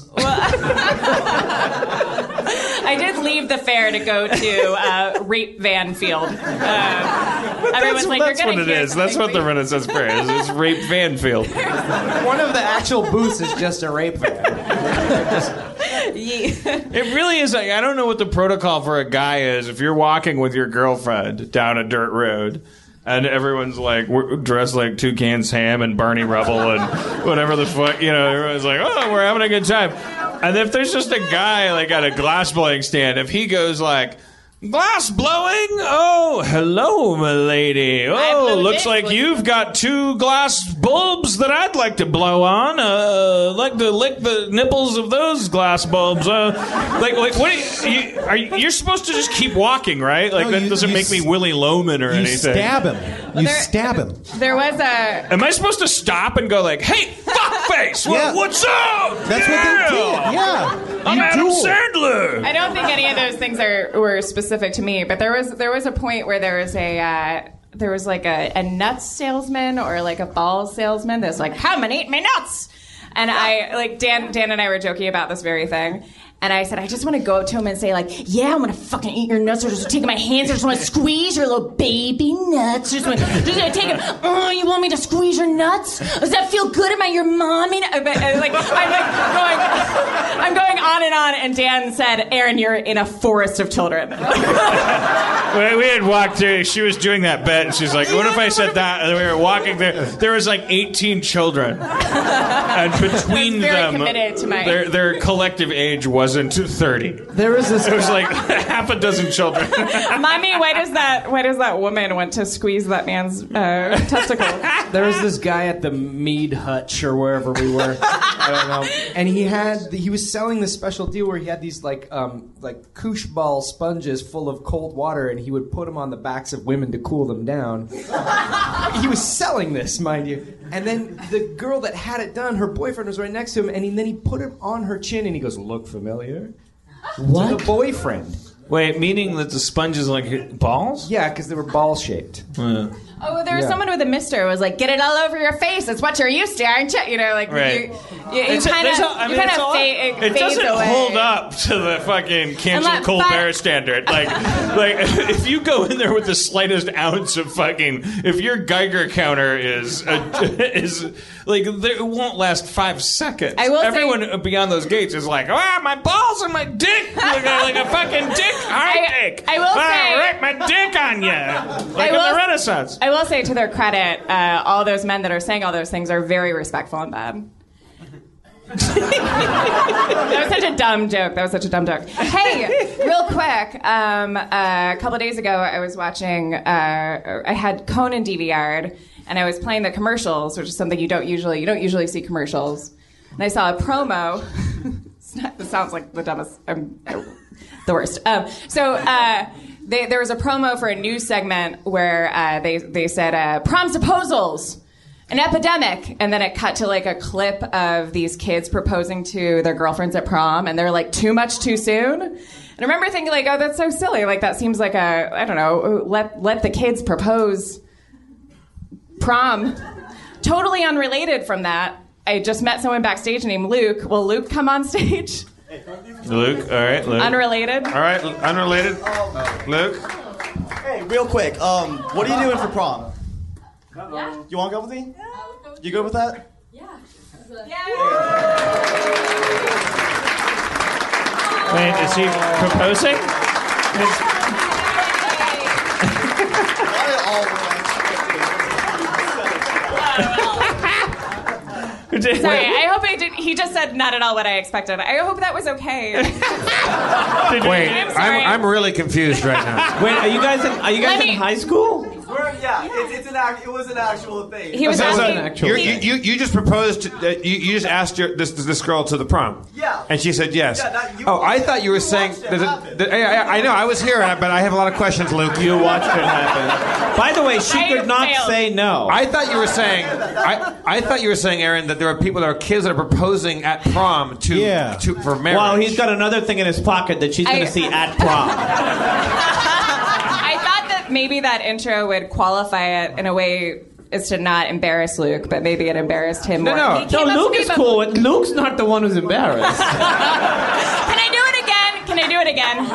I did leave the fair to go to Rape Van Field. Everyone's like, that's you're what it is. That's what the Renaissance Fair is. It's Rape Van Field. One of the actual booths is just a rape van. It really is. Like, I don't know what the protocol for a guy is if you're walking with your girlfriend down a dirt road and everyone's like dressed like Toucan Sam and Barney Rubble and whatever the fuck, everyone's like, oh, we're having a good time. And if there's just a guy like at a glass blowing stand, if he goes like, glass blowing? Oh, hello, my lady. Oh, looks like you've got 2 glass bulbs that I'd like to blow on. Like to lick the nipples of those glass bulbs. Like what? You're supposed to just keep walking, right? Like that doesn't make me Willy Loman or anything. You stab him. There was a... Am I supposed to stop and go like, hey, fuckface, what's up? That's what they did. Yeah. I'm Adam Sandler. I don't think any of those things were specific to me, but there was a point where there was like a nuts salesman or like a balls salesman that's like, come and eat my nuts. And I like Dan and I were joking about this very thing. And I said, I just want to go up to him and say, like, yeah, I'm going to fucking eat your nuts. Or just take my hands. I just want to squeeze your little baby nuts. Just want to take them. Oh, you want me to squeeze your nuts? Does that feel good? Am I your mommy? I'm going on and on. And Dan said, Erin, you're in a forest of children. We had walked through. She was doing that bet. And she's like, what if I said that? And we were walking there. There was like 18 children. And between them, committed to my... their collective age wasn't 30. There was this. It was like half a dozen children. Mommy, why does that woman want to squeeze that man's testicle? There was this guy at the Mead Hutch or wherever we were. I don't know. And he was selling this special deal where he had these like koosh ball sponges full of cold water, and he would put them on the backs of women to cool them down. He was selling this, mind you. And then the girl that had it done, her boyfriend was right next to him, and then he put it on her chin, and he goes, "Look familiar?" What? To the boyfriend. Wait, meaning that the sponge is like balls? Yeah, because they were ball-shaped. Oh, well, there was someone with a mister who was like, get it all over your face. It's what you're used to, aren't you? You know, like, right. you kind of fade it doesn't away. hold up to the fucking cancel Colbert standard. Like if you go in there with the slightest ounce of fucking, if your Geiger counter is like, it won't last 5 seconds. Everyone beyond those gates is like, my balls and my dick, like a fucking dick, dick. I will say, write my dick on you, like in the Renaissance. I will say, to their credit, all those men that are saying all those things are very respectful in bed. That was such a dumb joke. Hey, real quick, a couple days ago, I was watching. I had Conan DVR'd, and I was playing the commercials, which is something you don't usually see commercials. And I saw a promo. This sounds like the dumbest. I'm the worst. There was a promo for a news segment where they said promposals, an epidemic, and then it cut to like a clip of these kids proposing to their girlfriends at prom, and they're like, too much too soon. And I remember thinking like, oh, that's so silly. Like that seems like I don't know, let the kids propose. Prom. Totally unrelated from that, I just met someone backstage named Luke. Will Luke come on stage? Luke, all right, Luke. Unrelated? All right, unrelated. Luke? Hey, real quick, what are you doing for prom? Yeah. You want to go with me? Yeah, let's go. You good with that? Yeah. Wait, is he proposing? Sorry, I hope I did. He just said not at all what I expected. I hope that was okay. Wait, I'm really confused right now. Wait, are you guys in high school? It was an actual thing. He was asking. You just proposed. You just asked this girl to the prom. Yeah. And she said yes. Yeah, I thought you were saying. I know. I was here, but I have a lot of questions, Luke. You watched it happen. By the way, she could not say no. I thought you were saying. I thought you were saying, Aaron, that there are kids that are proposing at prom for marriage. Well, he's got another thing in his pocket that she's going to see at prom. I thought that maybe that intro would qualify it in a way as to not embarrass Luke, but maybe it embarrassed him more. No, Luke is cool. Luke's not the one who's embarrassed. Can I do it again? Can I do it again?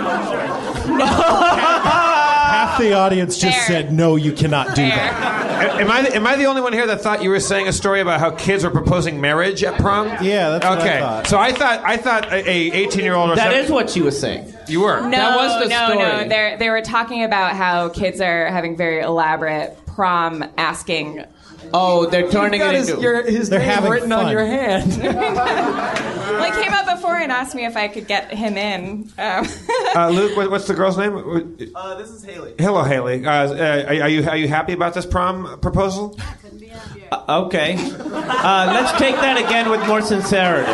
Half the audience just said, no, you cannot do that. Am I the only one here that thought you were saying a story about how kids were proposing marriage at prom? Yeah, that's what okay. I thought. So I thought a 18-year-old. That is what she was saying. You were. No, that was the story. No. They were talking about how kids are having very elaborate prom asking. Oh, they're turning it into. His name written fun. on your hand. Well, he came up before and asked me if I could get him in. Luke, what's the girl's name? This is Haley. Hello, Haley. Are you happy about this prom proposal? Okay. Let's take that again with more sincerity.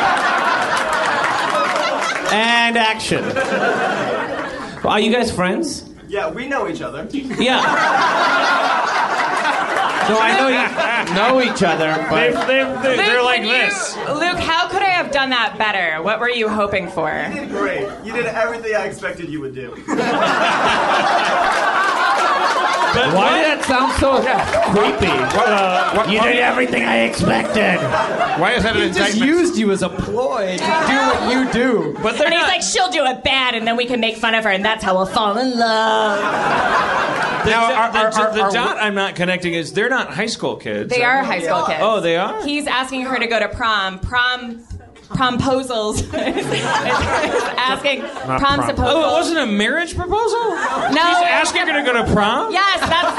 And action. Are you guys friends? Yeah, we know each other. Yeah. So I know you know each other, but They're like this. Luke, how could I have done that better? What were you hoping for? You did great. You did everything I expected you would do. Why did that sound so creepy? You did everything I expected. Why is that an He just indictment? used you as a ploy to do what you do. But And he's like, she'll do it bad, and then we can make fun of her, and that's how we'll fall in love. The dot I'm not connecting is they're not high school kids. They are high school kids. Oh, they are? He's asking her to go to prom. Promposals. Asking prom proposals. Oh, it wasn't a marriage proposal? No. He's asking her to go to prom? Yes, that's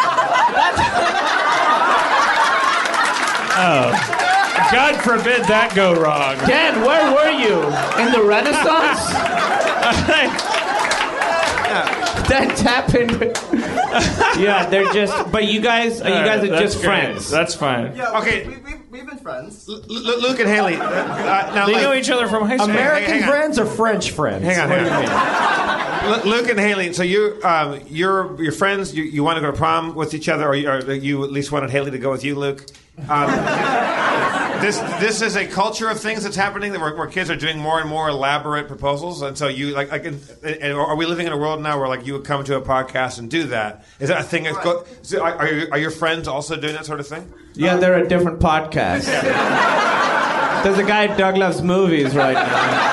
Oh. God forbid that go wrong. Dan, where were you? In the Renaissance? That happened. Yeah, they're just. But you guys are just friends. That's fine. Yeah, Okay. We've been friends. Luke and Haley. Now, They know each other from high school. American hang on. friends or French friends? Hang on. What do you mean? Luke and Haley. So you're friends. You want to go to prom with each other, or you at least wanted Haley to go with you, Luke. This is a culture of things that's happening where kids are doing more and more elaborate proposals, and so you are we living in a world now where you would come to a podcast and do that? Is that a thing? Are your friends also doing that sort of thing? Yeah, they're a different podcast. There's a guy at Doug Loves Movies right now.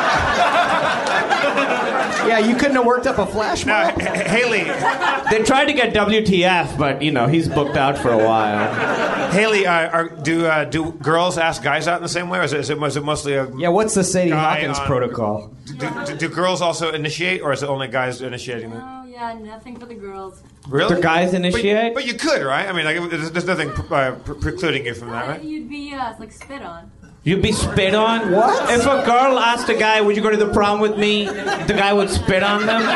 Yeah, you couldn't have worked up a flash mob? Haley. They tried to get WTF, but he's booked out for a while. Haley, do girls ask guys out in the same way, or is it mostly a Yeah, what's the Sadie guy Hawkins on- protocol? Do girls also initiate, or is it only guys initiating it? Oh, yeah, nothing for the girls. Really? The guys initiate? But you could, right? I mean, there's nothing precluding you from that, right? You'd be spit on. You'd be spit on? What? If a girl asked a guy, would you go to the prom with me? The guy would spit on them?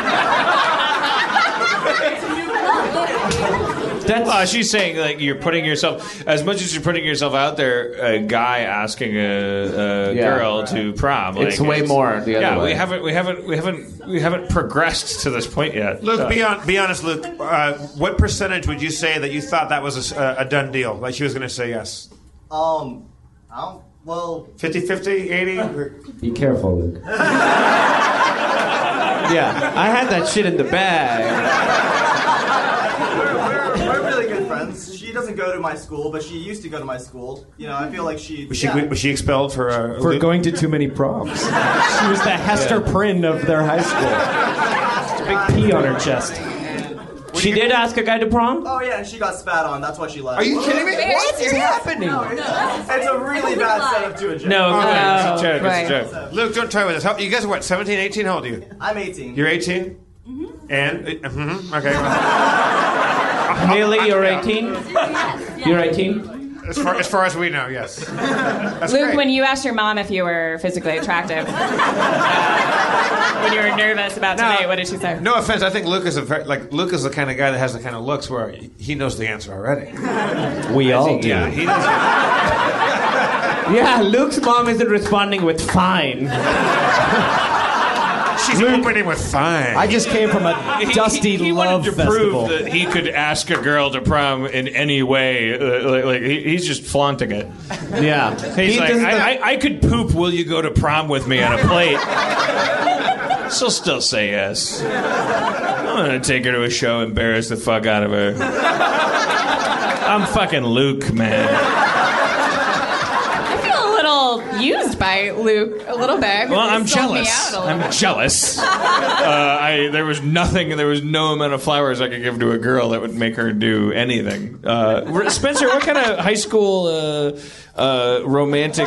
She's saying you're putting yourself, as much as you're putting yourself out there, a guy asking a girl to prom. It's way more the other way. we haven't progressed to this point yet. Luke, be honest, Luke. What percentage would you say that you thought that was a done deal? Like she was going to say yes? Well, 50-50, 80? Be careful, Luke. Yeah, I had that shit in the bag. we're really good friends. She doesn't go to my school, but she used to go to my school. I feel like she... Was she expelled for going to too many proms? She was the Hester Prynne of their high school. Just a big P on her chest. She did ask a guy to prom? Oh, yeah, and she got spat on. That's why she left. Are you kidding me? What is happening? It's a really bad setup to a joke. No, it's a joke. right. It's a joke. Luke, don't try with us. You guys are what, 17, 18? How old are you? I'm 18. You're 18? Mm-hmm. And? Okay. Haley, you're 18? You're 18? As far as we know, yes. That's Luke, great. when you asked your mom if you were physically attractive, when you were nervous about tonight, what did she say? No offense, I think Luke is Luke is the kind of guy that has the kind of looks where he knows the answer already. We all do. Yeah, he does. Yeah, Luke's mom isn't responding with fine. She's opening with fine. I just came from a dusty he love wanted to festival. prove that he could ask a girl to prom in any way. He's just flaunting it. Yeah. He's like, I could poop. Will you go to prom with me on a plate? She'll still say yes. I'm gonna take her to a show, embarrass the fuck out of her. I'm fucking Luke, man. Used by Luke a little bit. Well, I'm He sold me jealous. out a little I'm jealous. There was no amount of flowers I could give to a girl that would make her do anything. Spencer, what kind of high school romantic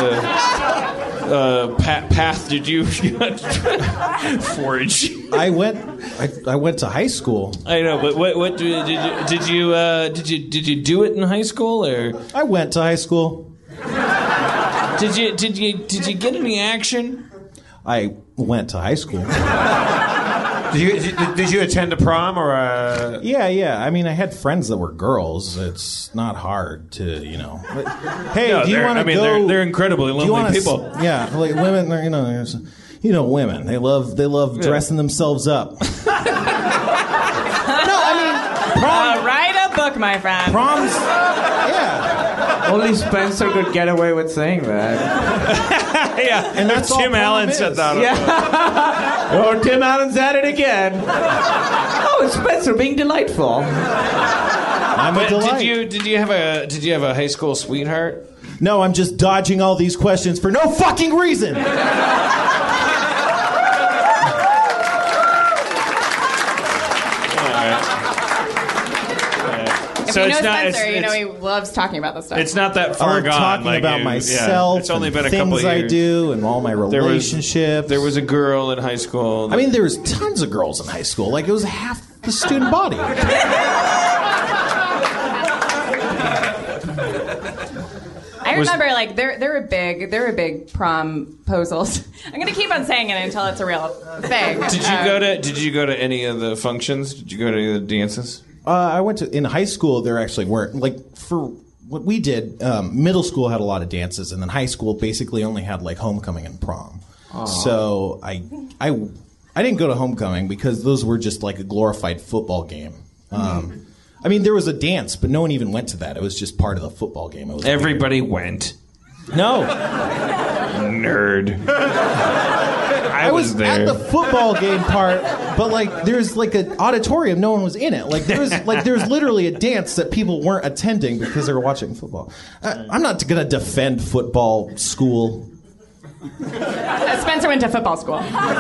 path did you forge? I went to high school. I know, but what did you do it in high school or? I went to high school. Did you get any action? I went to high school. Did you attend a prom or a... Yeah. I mean, I had friends that were girls. It's not hard to, But, hey, No, do you want to go? They're incredibly lonely people. Yeah, like women. Women. They love dressing themselves up. Write a book, my friend. Proms. Yeah. Only Spencer could get away with saying that. Yeah, and that's Tim Allen said that. Yeah. Oh, Tim Allen's at it again. Oh, it's Spencer being delightful. I'm a delight. Did you have a high school sweetheart? No, I'm just dodging all these questions for no fucking reason. If you know Spencer, he loves talking about this stuff. It's not that far I love gone. talking about myself. It's only been a things couple of years. I do and all my relationships. There was a girl in high school. I mean, there was tons of girls in high school. Like it was half the student body. I remember, there were big promposals. I'm gonna keep on saying it until it's a real thing. Did you go to any of the functions? Did you go to any of the dances? I went to in high school. There actually weren't for what we did. Middle school had a lot of dances, and then high school basically only had like homecoming and prom. Aww. So I didn't go to homecoming because those were just like a glorified football game. I mean, there was a dance, but no one even went to that. It was just part of the football game. It was Everybody went. No. Nerd. I was there at the football game part, but like there's like an auditorium, no one was in it. Like there's literally a dance that people weren't attending because they were watching football. I'm not gonna defend football school. Spencer went to football school.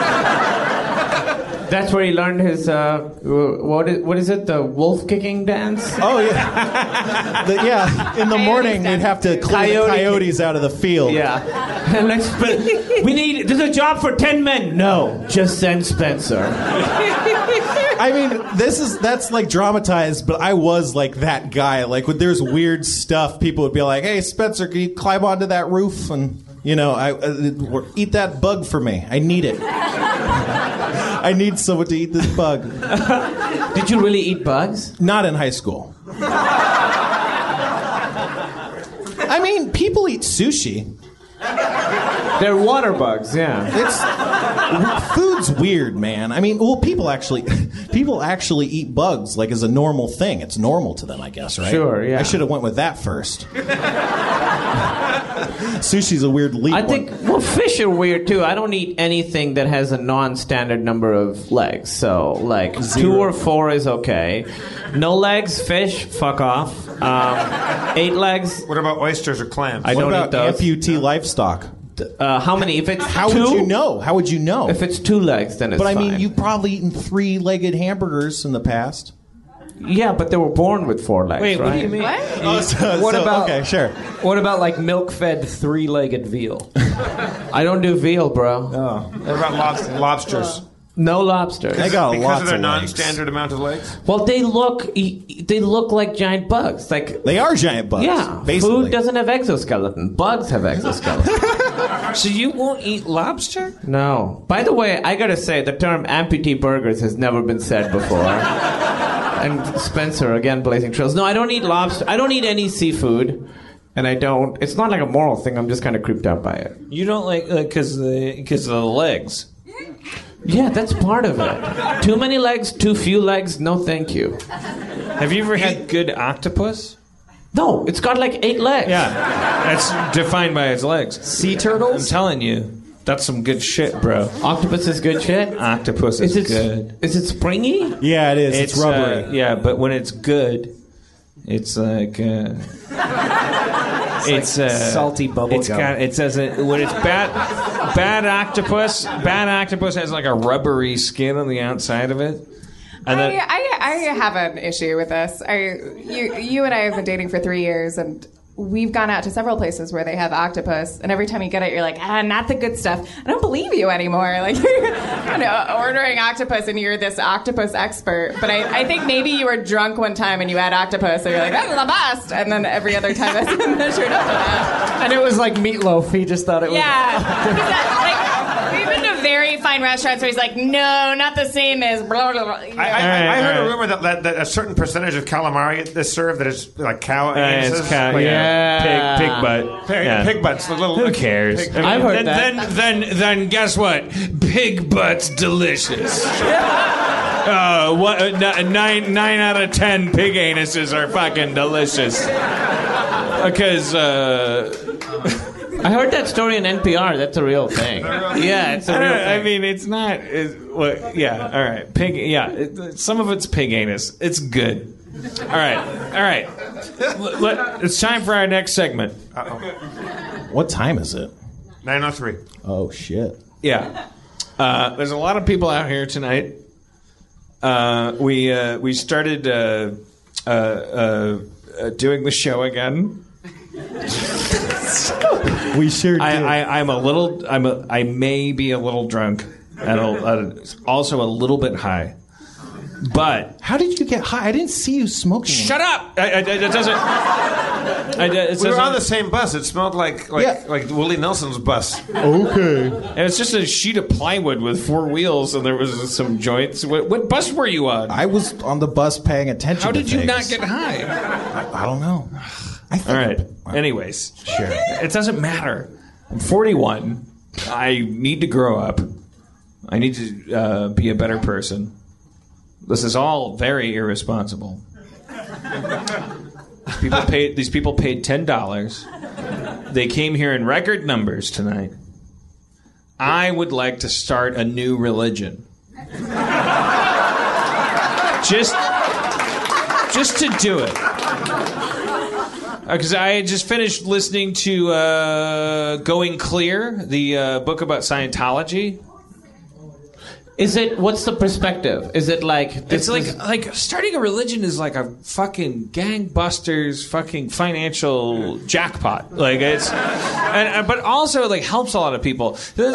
That's where he learned his what is it? The wolf kicking dance? Oh yeah, in the morning you'd have to clear the coyotes out of the field. Yeah, and there's a job for 10 men. No, just send Spencer. I mean, that's like dramatized, but I was like that guy. Like when there's weird stuff, people would be like, "Hey, Spencer, can you climb onto that roof and eat that bug for me? I need it." I need someone to eat this bug. Did you really eat bugs? Not in high school. I mean, people eat sushi. They're water bugs, yeah. Food's weird, man. I mean, well, people actually eat bugs like as a normal thing. It's normal to them, I guess, right? Sure, yeah. I should have went with that first. Sushi's a weird leap. I think, fish are weird too. I don't eat anything that has a non-standard number of legs. So, like, 2 or 4 is okay. No legs, fish, fuck off. 8 legs. What about oysters or clams? What about amputee livestock? How many? If it's How 2? would you know? How would you know? If it's 2 legs, then it's fine. But I mean, fine. you've probably eaten 3-legged hamburgers in the past. Yeah, but they were born with 4 legs, Wait, right? what do you mean? What? Okay, sure. What about like milk-fed 3-legged veal? I don't do veal, bro. Oh. What about lobsters? No lobsters. They got because lots of their of legs. non-standard amount of legs. Well, they look like giant bugs. Like they are giant bugs. Yeah, basically. food doesn't have exoskeleton. Bugs have exoskeleton. So you won't eat lobster? No. By the way, I gotta say the term amputee burgers has never been said before. And Spencer again blazing trails. No, I don't eat lobster. I don't eat any seafood. And I don't. It's not like a moral thing. I'm just kind of creeped out by it. You don't like because of the legs. Yeah, that's part of it. Too many legs, too few legs. No, thank you. Have you ever had good octopus? No, it's got like 8 legs. Yeah, that's defined by its legs. Sea turtles? I'm telling you, that's some good shit, bro. Octopus is good shit? Octopus is good. Is it springy? Yeah, it is. It's rubbery. Yeah, but when it's good, it's like... it's salty bubble it's gum. When it's bad octopus has like a rubbery skin on the outside of it. And then, I have an issue with this. You and I have been dating for 3 years, and we've gone out to several places where they have octopus, and every time you get it, you're like, not the good stuff. I don't believe you anymore. Like, you're ordering octopus, and you're this octopus expert. But I think maybe you were drunk one time, and you had octopus, and you're like, that's the best. And then every other time it's measured up to that. And it was like meatloaf. He just thought it was... Yeah. We've been to very fine restaurants where he's like, no, not the same as blah, blah, blah. I heard a rumor that a certain percentage of calamari is served that is like cow anuses. it's cow, pig butt. Pig butts. The little, who cares? I've heard that. Then guess what? Pig butt's delicious. 9 out of 10 pig anuses are fucking delicious. Because I heard that story on NPR. That's a real thing. Yeah, it's a real thing. I mean, it's not. Yeah, all right. Pig. Yeah, some of it's pig anus. It's good. All right. It's time for our next segment. What time is it? 9:03. Oh shit. Yeah. There's a lot of people out here tonight. We started doing the show again. We sure did. I may be a little drunk and also a little bit high. But how did you get high? I didn't see you smoking. Shut up! It doesn't. We were on the same bus. It smelled like Willie Nelson's bus. Okay. And it's just a sheet of plywood with 4 wheels, and there was some joints. What bus were you on? I was on the bus paying attention. How to did you things. not get high? I don't know. All right. Anyways, sure. It doesn't matter. I'm 41. I need to grow up. I need to be a better person. This is all very irresponsible. These people paid $10. They came here in record numbers tonight. I would like to start a new religion. Just to do it. Because I had just finished listening to Going Clear, the book about Scientology. What's the perspective? Is it like... It's like starting a religion is like a fucking gangbusters fucking financial jackpot. Like it's... but also like helps a lot of people. No,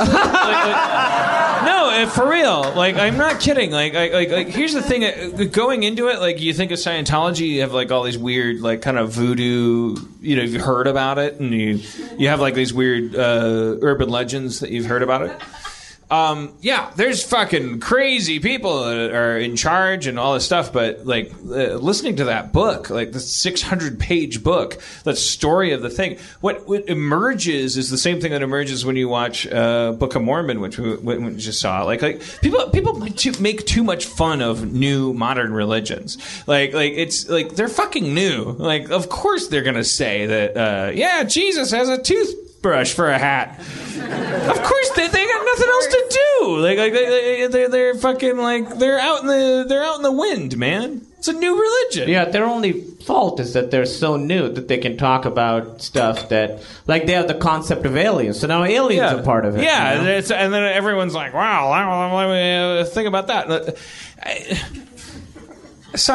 for real. Like I'm not kidding. Like here's the thing. Going into it, like you think of Scientology, you have like all these weird like kind of voodoo. You've heard about it, and you have like these weird urban legends that you've heard about it. Yeah, there's fucking crazy people that are in charge and all this stuff, but like listening to that book, like the 600-page book, the story of the thing, what emerges is the same thing that emerges when you watch Book of Mormon, which we just saw. Like people make too much fun of new modern religions. Like it's like they're fucking new. Like of course they're gonna say that yeah, Jesus has a toothbrush for a hat. Of course they got nothing else to do. Like they're fucking like they're out in the wind, man. It's a new religion. Yeah, their only fault is that they're so new that they can talk about stuff that like they have the concept of aliens. So now aliens are part of it. Yeah, you know? and then everyone's like, "Wow, let me think about that."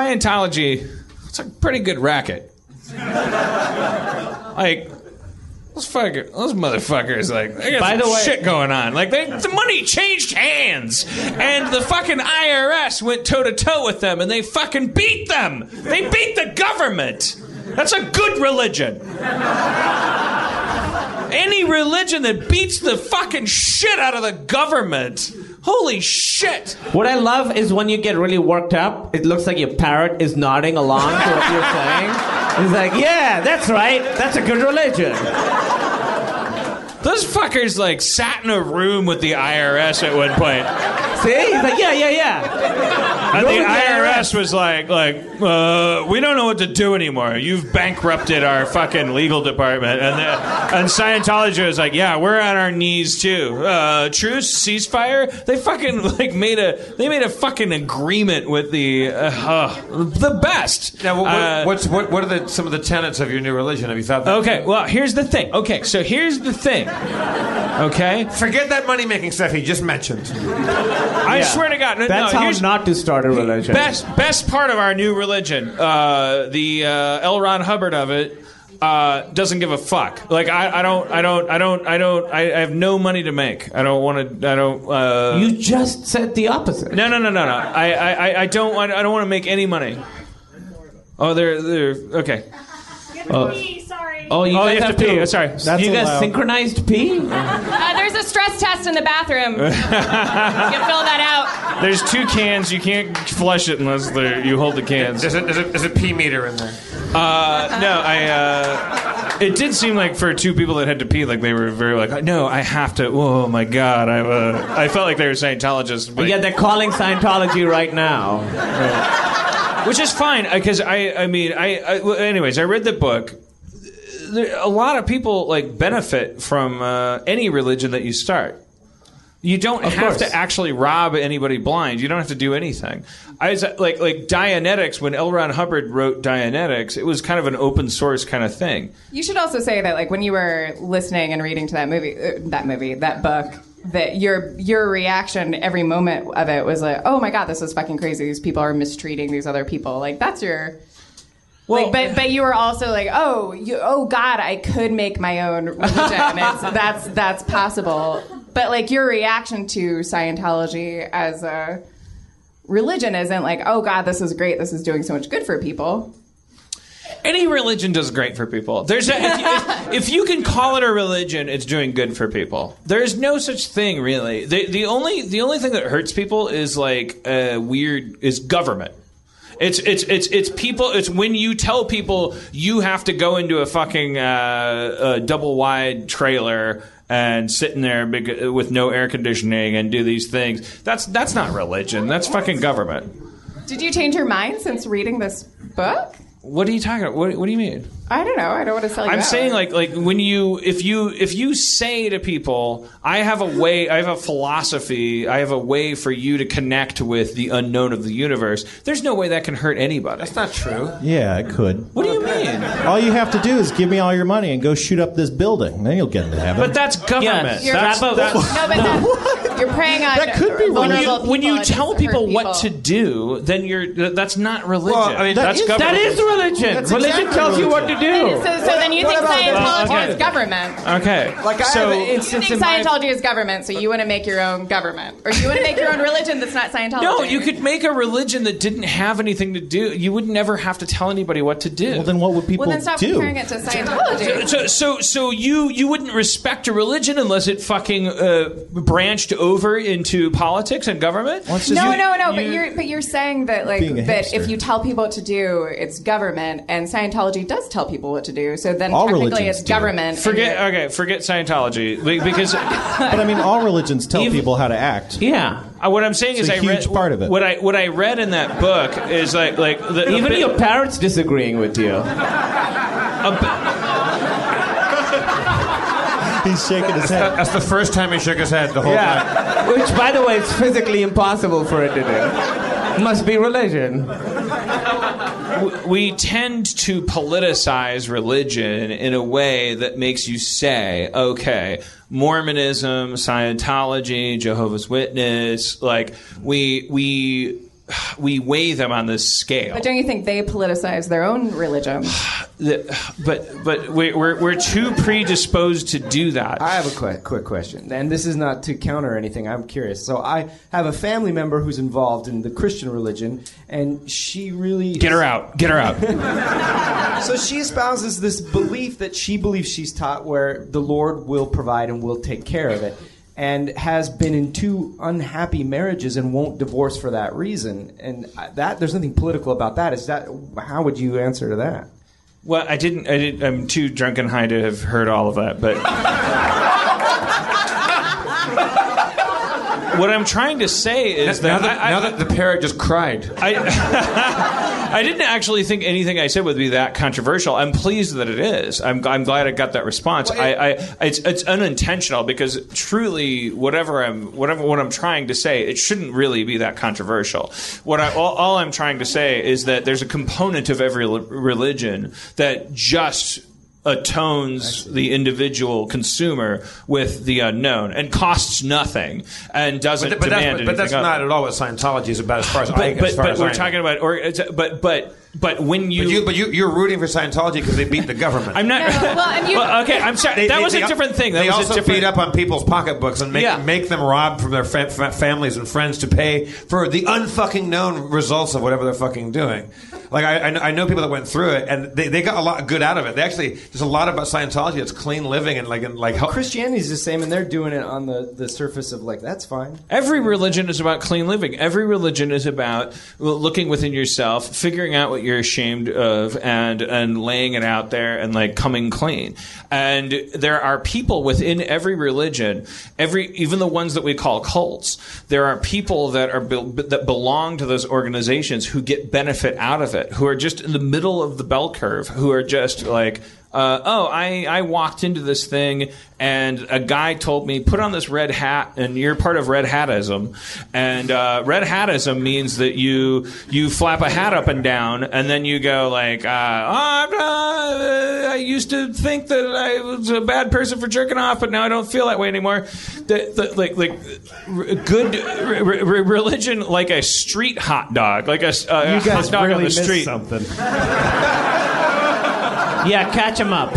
Scientology, it's a pretty good racket. Like. those motherfuckers, like, they got By the some way- shit going on. Like, the money changed hands, and the fucking IRS went toe-to-toe with them, and they fucking beat them. They beat the government. That's a good religion. Any religion that beats the fucking shit out of the government. Holy shit. What I love is when you get really worked up, it looks like your parrot is nodding along to what you're saying. He's like, yeah, that's right. That's a good religion. Those fuckers, like, sat in a room with the IRS at one point. See? He's like, yeah. And the IRS was like, we don't know what to do anymore. You've bankrupted our fucking legal department. And Scientology was like, yeah, we're on our knees too. Truce, ceasefire. They fucking like made a fucking agreement with the best. Now, what are some of the tenets of your new religion? Have you thought that? Okay, well, here's the thing. Okay, so here's the thing. Okay, forget that money making stuff he just mentioned. I swear to God, that's how not to start a religion. Best part of our new religion, the L. Ron Hubbard of it, doesn't give a fuck. Like I have no money to make. I don't want to. You just said the opposite. No. I don't want to make any money. Oh, they're okay. Oh, you guys have to pee. Sorry. You guys synchronized pee? There's a stress test in the bathroom. You can fill that out. There's 2 cans. You can't flush it unless you hold the cans. There's a pee meter in there. It did seem like for 2 people that had to pee, like they were very like, no, I have to. Oh my God, I felt like they were Scientologists. But yeah, they're calling Scientology right now, which is fine because anyways, I read the book. A lot of people like benefit from any religion that you start. You don't have to actually rob anybody blind. You don't have to do anything. I was like Dianetics. When L. Ron Hubbard wrote Dianetics, it was kind of an open source kind of thing. You should also say that, like, when you were listening and reading to that book, that your reaction every moment of it was like, oh my God, this is fucking crazy. These people are mistreating these other people. Like, that's your. Well, but you were also like, oh God, I could make my own religion. That's possible. But like your reaction to Scientology as a religion isn't like, oh God, this is great. This is doing so much good for people. Any religion does great for people. If you can call it a religion, it's doing good for people. There's no such thing, really. The only thing that hurts people is is government. It's people. It's when you tell people you have to go into a fucking double wide trailer and sit in there with no air conditioning and do these things. That's not religion. That's fucking government. Did you change your mind since reading this book? What are you talking about? What do you mean? I don't know. I don't want to sell you out. I'm saying like when if you say to people, I have a philosophy, I have a way for you to connect with the unknown of the universe. There's no way that can hurt anybody. That's not true. Yeah, it could. What do you mean? All you have to do is give me all your money and go shoot up this building. Then you'll get into heaven. But that's government. You're preying on that could be vulnerable when you people tell people what to do, then that's not religion. Well, I mean, that's government. That is religion. That's religion exactly tells you what to do. So then you think Scientology is government. Okay. You think Scientology is government, so you want to make your own government. Or you want to make your own religion that's not Scientology. No, you could make a religion that didn't have anything to do. You would never have to tell anybody what to do. Well, then what would people do? Well, then stop comparing it to Scientology. So you wouldn't respect a religion unless it fucking branched over into politics and government? No. But you're saying that that if you tell people what to do, it's government, and Scientology does tell people what to do. So then all technically it's government. Forget Scientology because. But I mean, all religions tell people how to act. Yeah. What I'm saying it's is, a huge part of it. What I read in that book is even your parents disagreeing with you. He's shaking his head. That's the first time he shook his head the whole time. Which, by the way, is physically impossible for it to do. Must be religion. We tend to politicize religion in a way that makes you say, okay, Mormonism, Scientology, Jehovah's Witness, we weigh them on this scale. But don't you think they politicize their own religion? But we're too predisposed to do that. I have a quick question, and this is not to counter anything. I'm curious. So I have a family member who's involved in the Christian religion, and she really Get her out. So she espouses this belief that she believes she's taught, where the Lord will provide and will take care of it, and has been in 2 unhappy marriages and won't divorce for that reason. And that there's nothing political about that. How would you answer to that? Well, I'm too drunk and high to have heard all of that, but what I'm trying to say is now that the parrot just cried. I didn't actually think anything I said would be that controversial. I'm pleased that it is. I'm glad I got that response. It's unintentional because truly, what I'm trying to say, it shouldn't really be that controversial. All I'm trying to say is that there's a component of every religion that just atones the individual consumer with the unknown and costs nothing and doesn't demand anything. But that's not at all what Scientology is about, as far as I know. But we're talking about, but when you're rooting for Scientology because they beat the government. I'm not. Okay, I'm sorry. That was a different thing. They also beat up on people's pocketbooks and make them rob from their families and friends to pay for the unfucking known results of whatever they're fucking doing. Like I know people that went through it and they got a lot good out of it. There's a lot about Scientology. It's clean living and Christianity's the same, and they're doing it on the surface of that's fine. Every religion is about clean living. Every religion is about looking within yourself, figuring out what you're ashamed of, and laying it out there and coming clean. And there are people within every religion, even the ones that we call cults. There are people that belong to those organizations who get benefit out of it, who are just in the middle of the bell curve, who are just I walked into this thing and a guy told me, put on this red hat and you're part of red hatism. And red hatism means that you flap a hat up and down and then you go I used to think that I was a bad person for jerking off, but now I don't feel that way anymore. Good religion, like a street hot dog, like a hot dog really on the street. Something. Yeah, catch him up.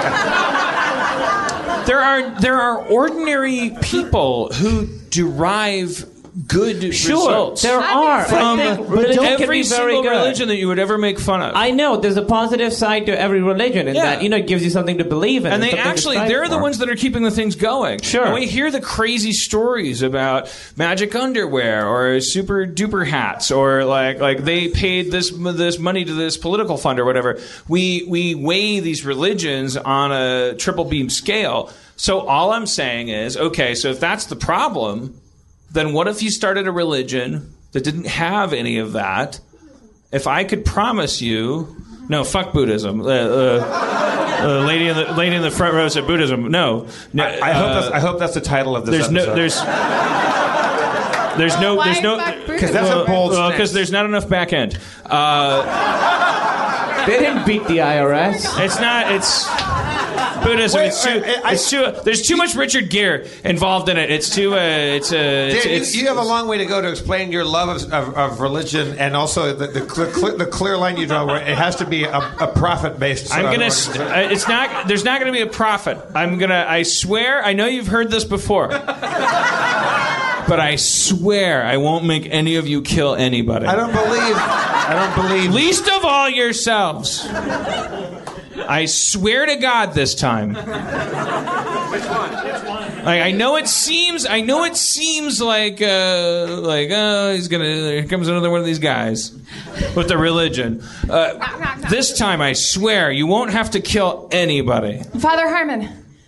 There are ordinary people who derive good results. There are. From every single good. religion that you would ever make fun of. I know. There's a positive side to every religion in that, it gives you something to believe in. And they're the ones that are keeping the things going. Sure. And we hear the crazy stories about magic underwear or super duper hats or like they paid this money to this political fund or whatever. We weigh these religions on a triple beam scale. So all I'm saying is, okay, so if that's the problem, then what if you started a religion that didn't have any of that? If I could promise you, no, fuck Buddhism. Lady in the front row said Buddhism. No, I hope that's the title of this episode. There's no because that's a bold stance. Because there's not enough back end. They didn't beat the IRS. It's Buddhism. There's too much Richard Gere involved in it. You have a long way to go to explain your love of religion and also the clear line you draw where it has to be a profit based. There's not going to be a profit. I swear. I know you've heard this before. But I swear I won't make any of you kill anybody. I don't believe. Least of all yourselves. I swear to God this time. Which one? I know it seems like here comes another one of these guys with the religion. This time I swear you won't have to kill anybody. Father Harmon,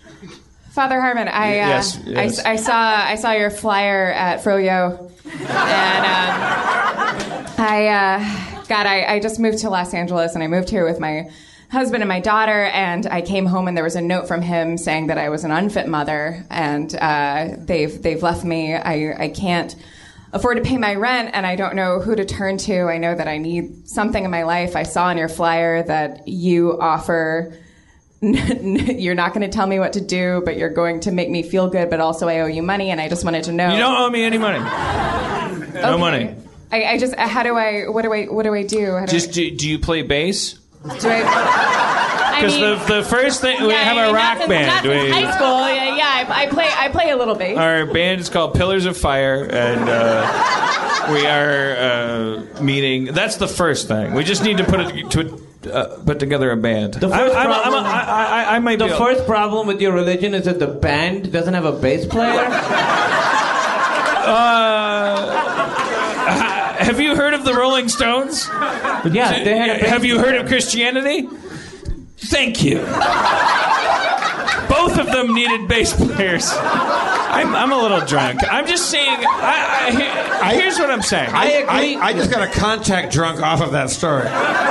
Yes. I saw your flyer at Froyo, and I just moved to Los Angeles, and I moved here with my husband and my daughter, and I came home and there was a note from him saying that I was an unfit mother, and they've left me. I can't afford to pay my rent, and I don't know who to turn to. I know that I need something in my life. I saw on your flyer that you offer. You're not going to tell me what to do, but you're going to make me feel good, but also I owe you money, and I just wanted to know. You don't owe me any money. No money. I just what do I do? Do you play bass? Do I? Because the first thing we have a rock band. Not since high school. I play a little bass. Our band is called Pillars of Fire, and we are meeting. That's the first thing. We just need to put together a band. The first problem with your religion is that the band doesn't have a bass player. Have you heard of the Rolling Stones? Yeah, they had a bass Have you heard of Christianity? Thank you. Both of them needed bass players. I'm a little drunk. I'm just saying. Here's what I'm saying. I just got a contact drunk off of that story.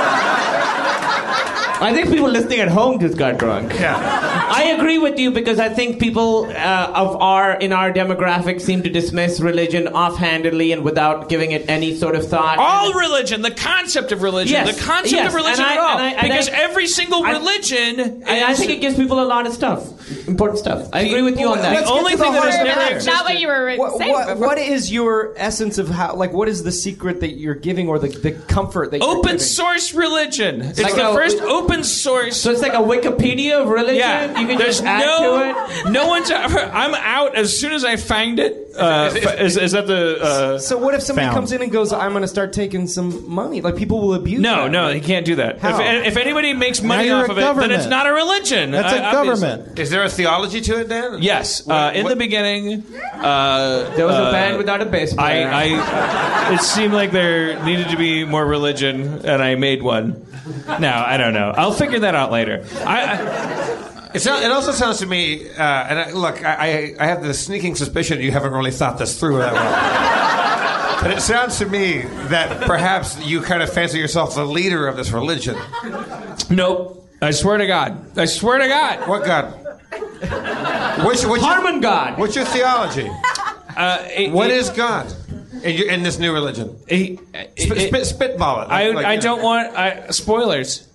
I think people listening at home just got drunk. Yeah. I agree with you because I think people in our demographic seem to dismiss religion offhandedly and without giving it any sort of thought. All religion, the concept of religion, Yes, the concept of religion at all. Because every single religion I think it gives people a lot of stuff, important stuff. I agree with you on that. The only thing that has never existed. Not what you were saying before. What is your essence of how? Like, what is the secret that you're giving, or the comfort that you're giving? Open source religion. It's like the first open source. So it's like a Wikipedia of religion. Yeah, you can there's just add to it. No one's. I'm out as soon as I find it. Is that the? So what if somebody Found. comes in and goes, "I'm going to start taking some money"? Like people will abuse. No, he can't do that. How? If anybody makes money you're off a of it, then government. it's not a religion. That's a Obviously. government. Is there a theology to it, Dan? Yes. In the beginning, There was a band without a bass player. It seemed like there needed to be more religion, and I made one. Now I don't know. I'll figure that out later. It also sounds to me, I have the sneaking suspicion you haven't really thought this through that well. But it sounds to me that perhaps you kind of fancy yourself the leader of this religion. Nope. I swear to God. I swear to God. What God? Harmon God. What's your theology? What is God in this new religion? Spitball it. I don't want spoilers.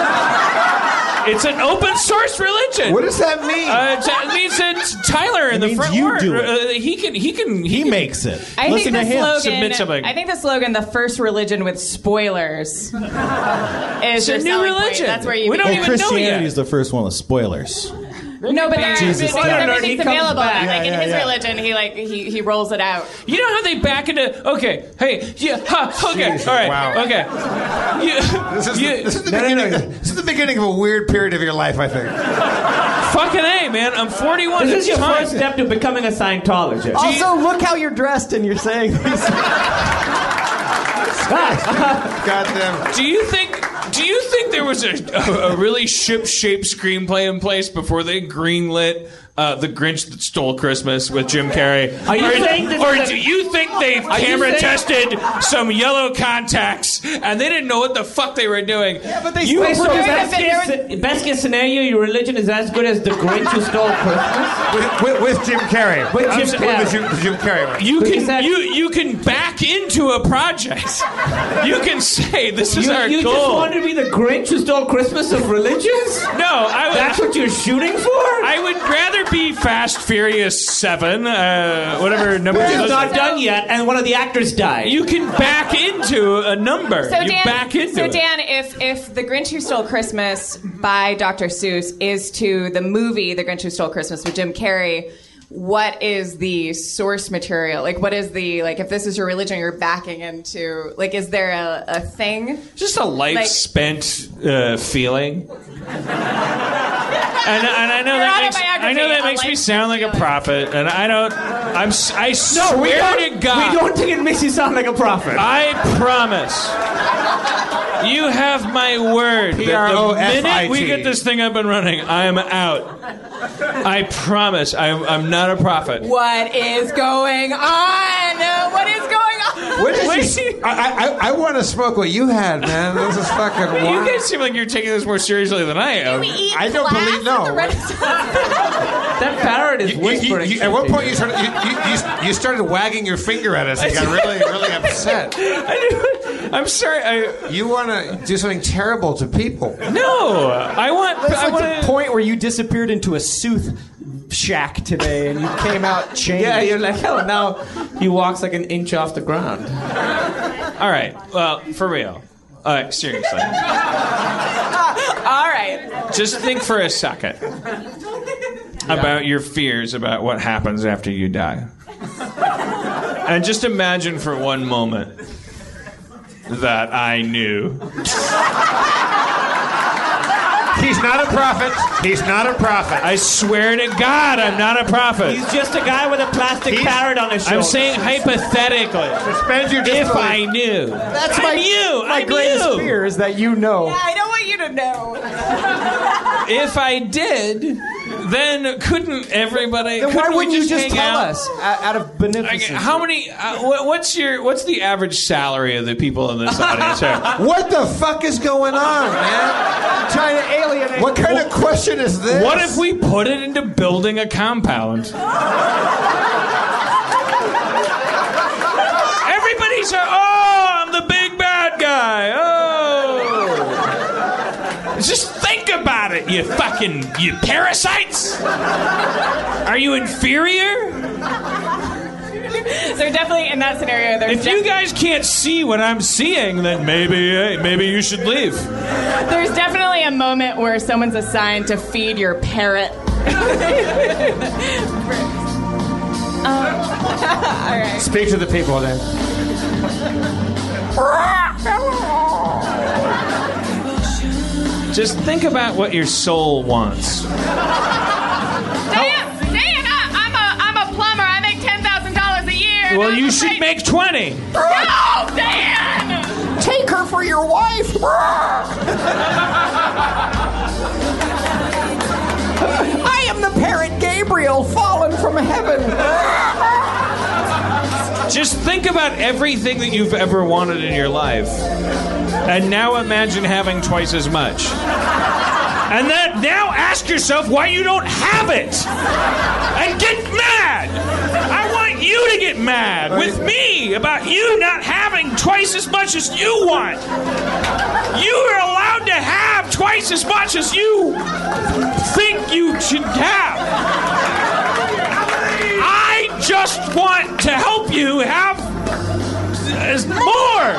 It's an open source religion. What does that mean? It means that Tyler in the front you word. do it. He makes it. I Listen think to him. Submit something. I think the slogan "the first religion with spoilers" is It's a your new selling point. religion. That's where you. We don't even know Christianity yet. is the first one with spoilers. No, but Jesus because died. everything's He comes available. back. Like in Yeah, his yeah. religion, he rolls it out. You know how they back into okay, hey, yeah, okay, Jeez, all right, wow. okay. This is the beginning of a weird period of your life, I think. Fucking A, man. I'm 41. This It's is your time. first step to becoming a Scientologist. Also, look how you're dressed, and you're saying these. Goddamn. Do you think there was a really ship-shaped screenplay in place before they greenlit The Grinch That Stole Christmas with Jim Carrey? Are you saying this or is do you think they camera tested some yellow contacts and they didn't know what the fuck they were doing? Yeah, but they You still so produced best case scenario, your religion is as good as the Grinch Who Stole Christmas. With Jim Carrey. With Jim Carrey. With Jim Carrey. You can back into a project. You can say this is our You goal. just want to be the Grinch Who Stole Christmas of religions? No, That's what you're shooting for? I would rather be Fast Furious 7, whatever number. Which is not done yet, and one of the actors died. You can back into a number. So you Dan, back into it. if The Grinch Who Stole Christmas by Dr. Seuss is to the movie The Grinch Who Stole Christmas with Jim Carrey, what is the source material? Like, what is the, like, if this is your religion, you're backing into, like, is there a thing? Just a life Like- spent feeling. And I know that makes me sound like a prophet, and I don't. I swear to God, We don't think it makes you sound like a prophet. I promise. You have my word that the minute we get this thing up and running, I am out. I promise. I'm not a prophet. What is going on? What is going on? I want to smoke what you had, man. This is fucking You wild. guys seem like you're taking this more seriously than I am. I don't believe no. That parrot is whispering. At one point, you started wagging your finger at us and got really upset. I'm sorry. You want to do something terrible to people? No, I want. That's I like want the point where you disappeared into a sooth shack today, and you came out changed. Yeah, you're like, hell, now he walks like an inch off the ground. All right. Well, for real. Seriously. All right. Just think for a second about your fears about what happens after you die. And just imagine for one moment that I knew. He's not a prophet. He's not a prophet. I swear to God, I'm not a prophet. He's just a guy with a plastic parrot on his shoulder. I'm saying hypothetically. Suspend your disbelief. If I knew. That's my greatest fear is that you know. Yeah, I don't want you to know. If I did, then couldn't everybody? Then why couldn't we wouldn't you just hang tell out? us out of beneficence? How many? What's the average salary of the people in this audience? What the fuck is going on, man? Trying to alienate. What kind of question is this? What if we put it into building a compound? Everybody's I'm the big bad guy. Just think about it, you parasites. Are you inferior? So definitely in that scenario, if you guys can't see what I'm seeing, then maybe you should leave. There's definitely a moment where someone's assigned to feed your parrot. All right. Speak to the people then. Just think about what your soul wants. Dan, I'm a plumber. I make $10,000 a year. Well, you should make 20. No, Dan! Take her for your wife. I am the parrot Gabriel, fallen from heaven. Just think about everything that you've ever wanted in your life. And now imagine having twice as much. And then now ask yourself why you don't have it. And get mad. I want you to get mad with me about you not having twice as much as you want. You are allowed to have twice as much as you think you should have. I just want to help you have more.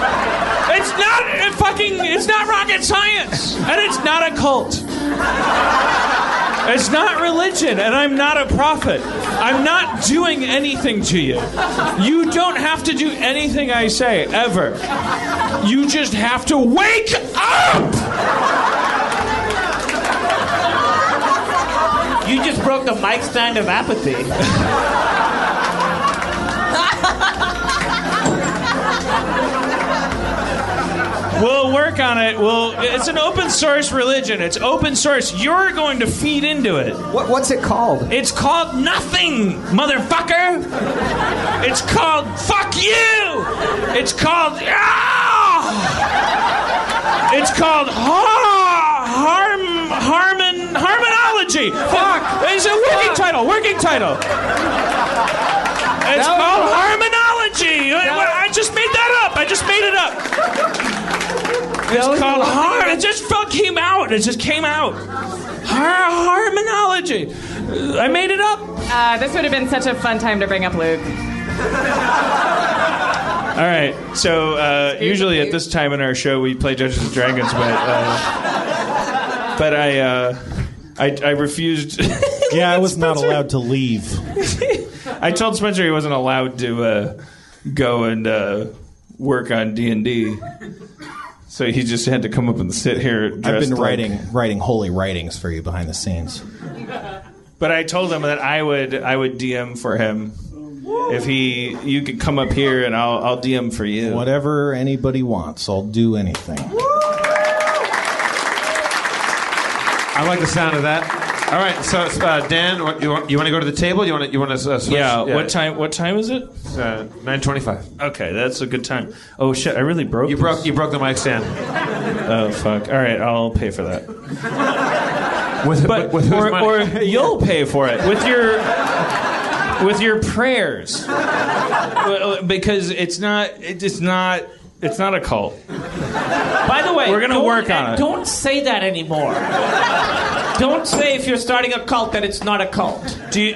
It's not rocket science, and it's not a cult. It's not religion, and I'm not a prophet. I'm not doing anything to you. You don't have to do anything I say, ever. You just have to wake up! You just broke the mic stand of apathy. We'll work on it. It's an open source religion. It's open source. You're going to feed into it. What's it called? It's called nothing, motherfucker. It's called fuck you. It's called It's called harmonology. Fuck. It's a working title. It's called harmonology. I just made that up. It's called it just came out. It just came out. Harmonology. I made it up. This would have been such a fun time to bring up Luke. All right. So usually at this time in our show we play Dungeons and Dragons, but I refused. Yeah, I was not allowed to leave. I told Spencer he wasn't allowed to go and work on D&D. So he just had to come up and sit here. I've been writing holy writings for you behind the scenes. But I told him that I would DM for him. If you could come up here and I'll DM for you. Whatever anybody wants, I'll do anything. I like the sound of that. All right, so Dan, you want to go to the table? You want to switch? Yeah. What time is it? 9:25. Okay, that's a good time. Oh shit! I really broke. You broke the mic stand. Oh fuck! All right, I'll pay for that. With whose money? Or you'll pay for it with your prayers, because it's not a cult. By the way, we're gonna work on it. Don't say that anymore. Don't say if you're starting a cult that it's not a cult.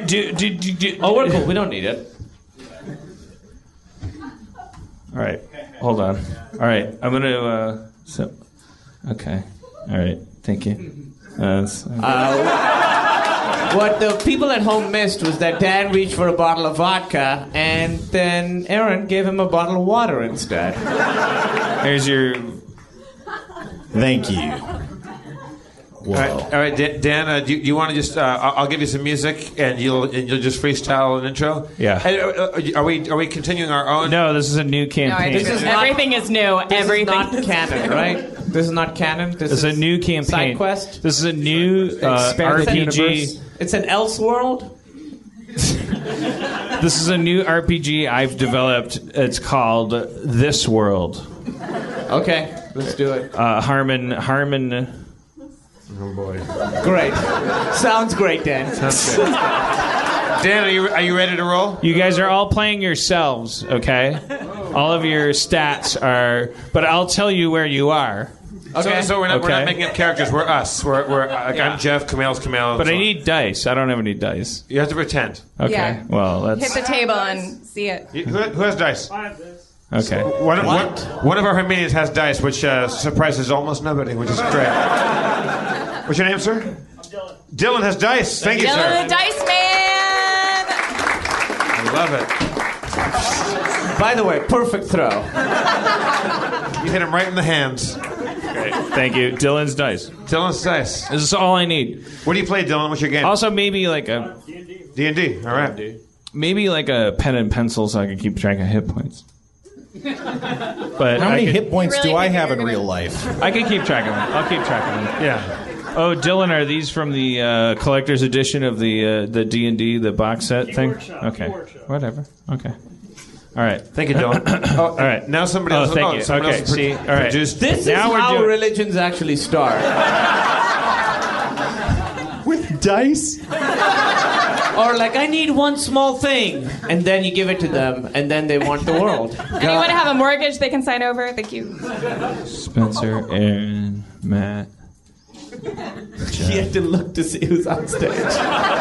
Oh, we're cool. We don't need it. All right. Hold on. All right, I'm gonna. Okay. All right. Thank you. What the people at home missed was that Dan reached for a bottle of vodka, and then Aaron gave him a bottle of water instead. Here's your. Thank you. All right, Dan. Do you want to just? I'll give you some music, and you'll just freestyle an intro. Yeah. Are we continuing our own? No, this is a new campaign. Everything is new. Everything is not canon, right? This is not canon. This is a new campaign. Side quest. This is a new RPG. Universe. It's an Elseworld. This is a new RPG I've developed. It's called This World. Okay, let's do it. Harmon. Oh boy. Great. Sounds great, Dan. Sounds good. Dan, are you ready to roll? You guys are all playing yourselves, okay? All of your stats are, but I'll tell you where you are. Okay. So we're not making up characters. We're us. I'm Jeff. Kumail's Kumail. But I need dice. I don't have any dice. You have to pretend. Okay. Yeah. Well, let's hit the table and see it. Who has dice? I have this. Okay. One of our Armenians has dice, which surprises almost nobody, which is great. What's your name, sir? I'm Dylan. Dylan has dice. Thank you, sir. Dylan the Dice Man. I love it. By the way, perfect throw. You hit him right in the hands. Great. Thank you. Dylan's dice. Dylan's dice. This is all I need. What do you play, Dylan? What's your game? Also, maybe like a D&D. All right. Maybe like a pen and pencil so I can keep track of hit points. But how many hit points do I have in real life? I can keep track of them. I'll keep track of them. Yeah. Oh, Dylan, are these from the collector's edition of the D&D, the box set thing? Okay. Whatever. Okay. All right. Thank you, Dylan. All right. Now somebody else. Thank you. Somebody Okay. else See. All right. This is now how doing... religions actually start. With dice? Or like, I need one small thing, and then you give it to them, and then they want the world. Anyone have a mortgage they can sign over? Thank you. Spencer, Aaron, Matt. He had to look to see who's on stage.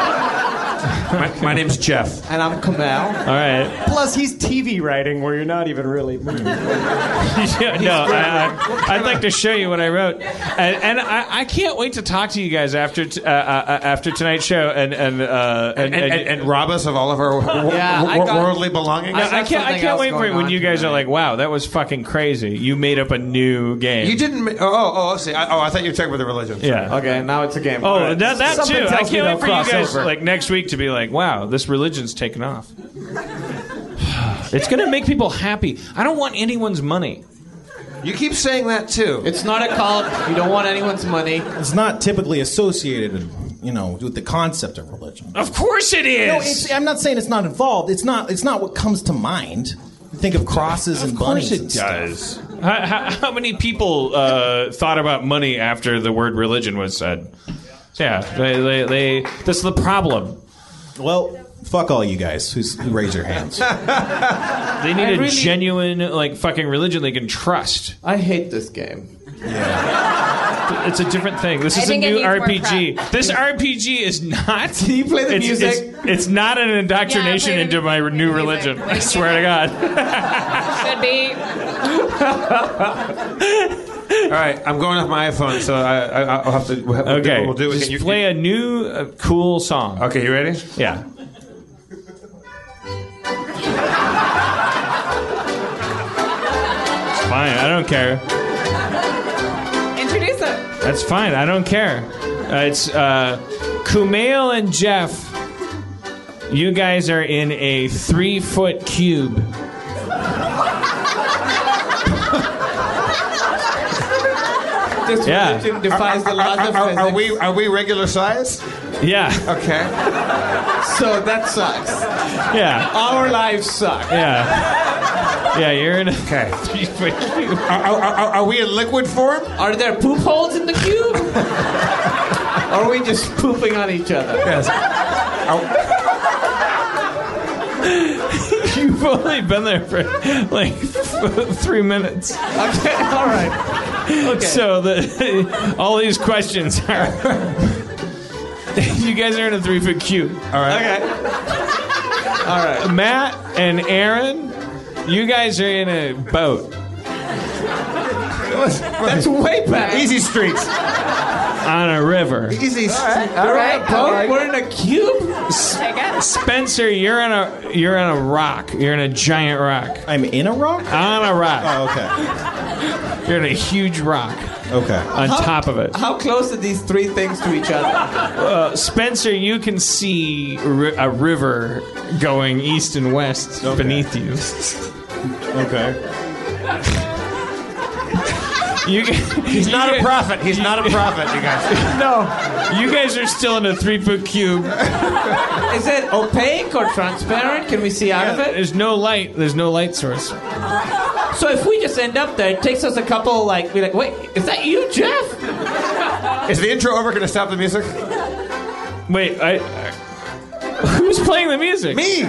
My name's Jeff. And I'm Kumail. All right. Plus, he's TV writing where you're not even really moving. I'd like to show you what I wrote, and I can't wait to talk to you guys after tonight's show and rob us of all of our worldly belongings. I can't wait for it when you guys are like, wow, that was fucking crazy. You made up a new game. You didn't. I see. I thought you were talking about the religion. Yeah. Okay, now it's a game. Oh, right. that too. I can't wait for you guys crossover. like next week to be like, wow, this religion's taken off. It's going to make people happy. I don't want anyone's money. You keep saying that too. It's not a cult. You don't want anyone's money. It's not typically associated, with the concept of religion. Of course it is. No, I'm not saying it's not involved. It's not what comes to mind. You think of crosses and bunnies. Of course it does. How many people thought about money after the word religion was said? Yeah, they that's the problem. Well, fuck all you guys who raise your hands. They need a genuine, fucking religion they can trust. I hate this game. Yeah. It's a different thing. This is a new RPG. This RPG is not... Can you play the music? It's not an indoctrination into my new religion. I swear to God. Should be. All right, I'm going off my iPhone, so I'll have to. Okay, we'll do it. just play a new cool song. Okay, you ready? Yeah. It's fine. I don't care. Introduce it. That's fine. I don't care. It's Kumail and Jeff. You guys are in a 3-foot cube. This religion defies the laws of physics. Are we regular size? Yeah. Okay. So that sucks. Yeah. Our lives suck. Yeah. Yeah, you're in a 3-foot cube. Are we in liquid form? Are there poop holes in the cube? Or are we just pooping on each other? Yes. You've only been there for 3 minutes. Okay, all right. Okay. So all these questions are... You guys are in a 3-foot cube. All right. Okay. All right. Matt and Aaron, you guys are in a boat. That's way back. Easy streets. On a river. Easy streets. All right. We're in a cube. Spencer, you're on a rock. You're in a giant rock. I'm in a rock? On a rock. Oh, okay. You're in a huge rock. Okay. On top of it. How close are these three things to each other? Spencer, you can see a river going east and west beneath you. Okay. He's not a prophet. He's not a prophet, you guys. No. You guys are still in a 3-foot cube. Is it opaque or transparent? Can we see out of it? There's no light. There's no light source. So if we just end up there, it takes us a couple, wait, is that you, Jeff? Is the intro over? Going to stop the music? Wait, who's playing the music? Me!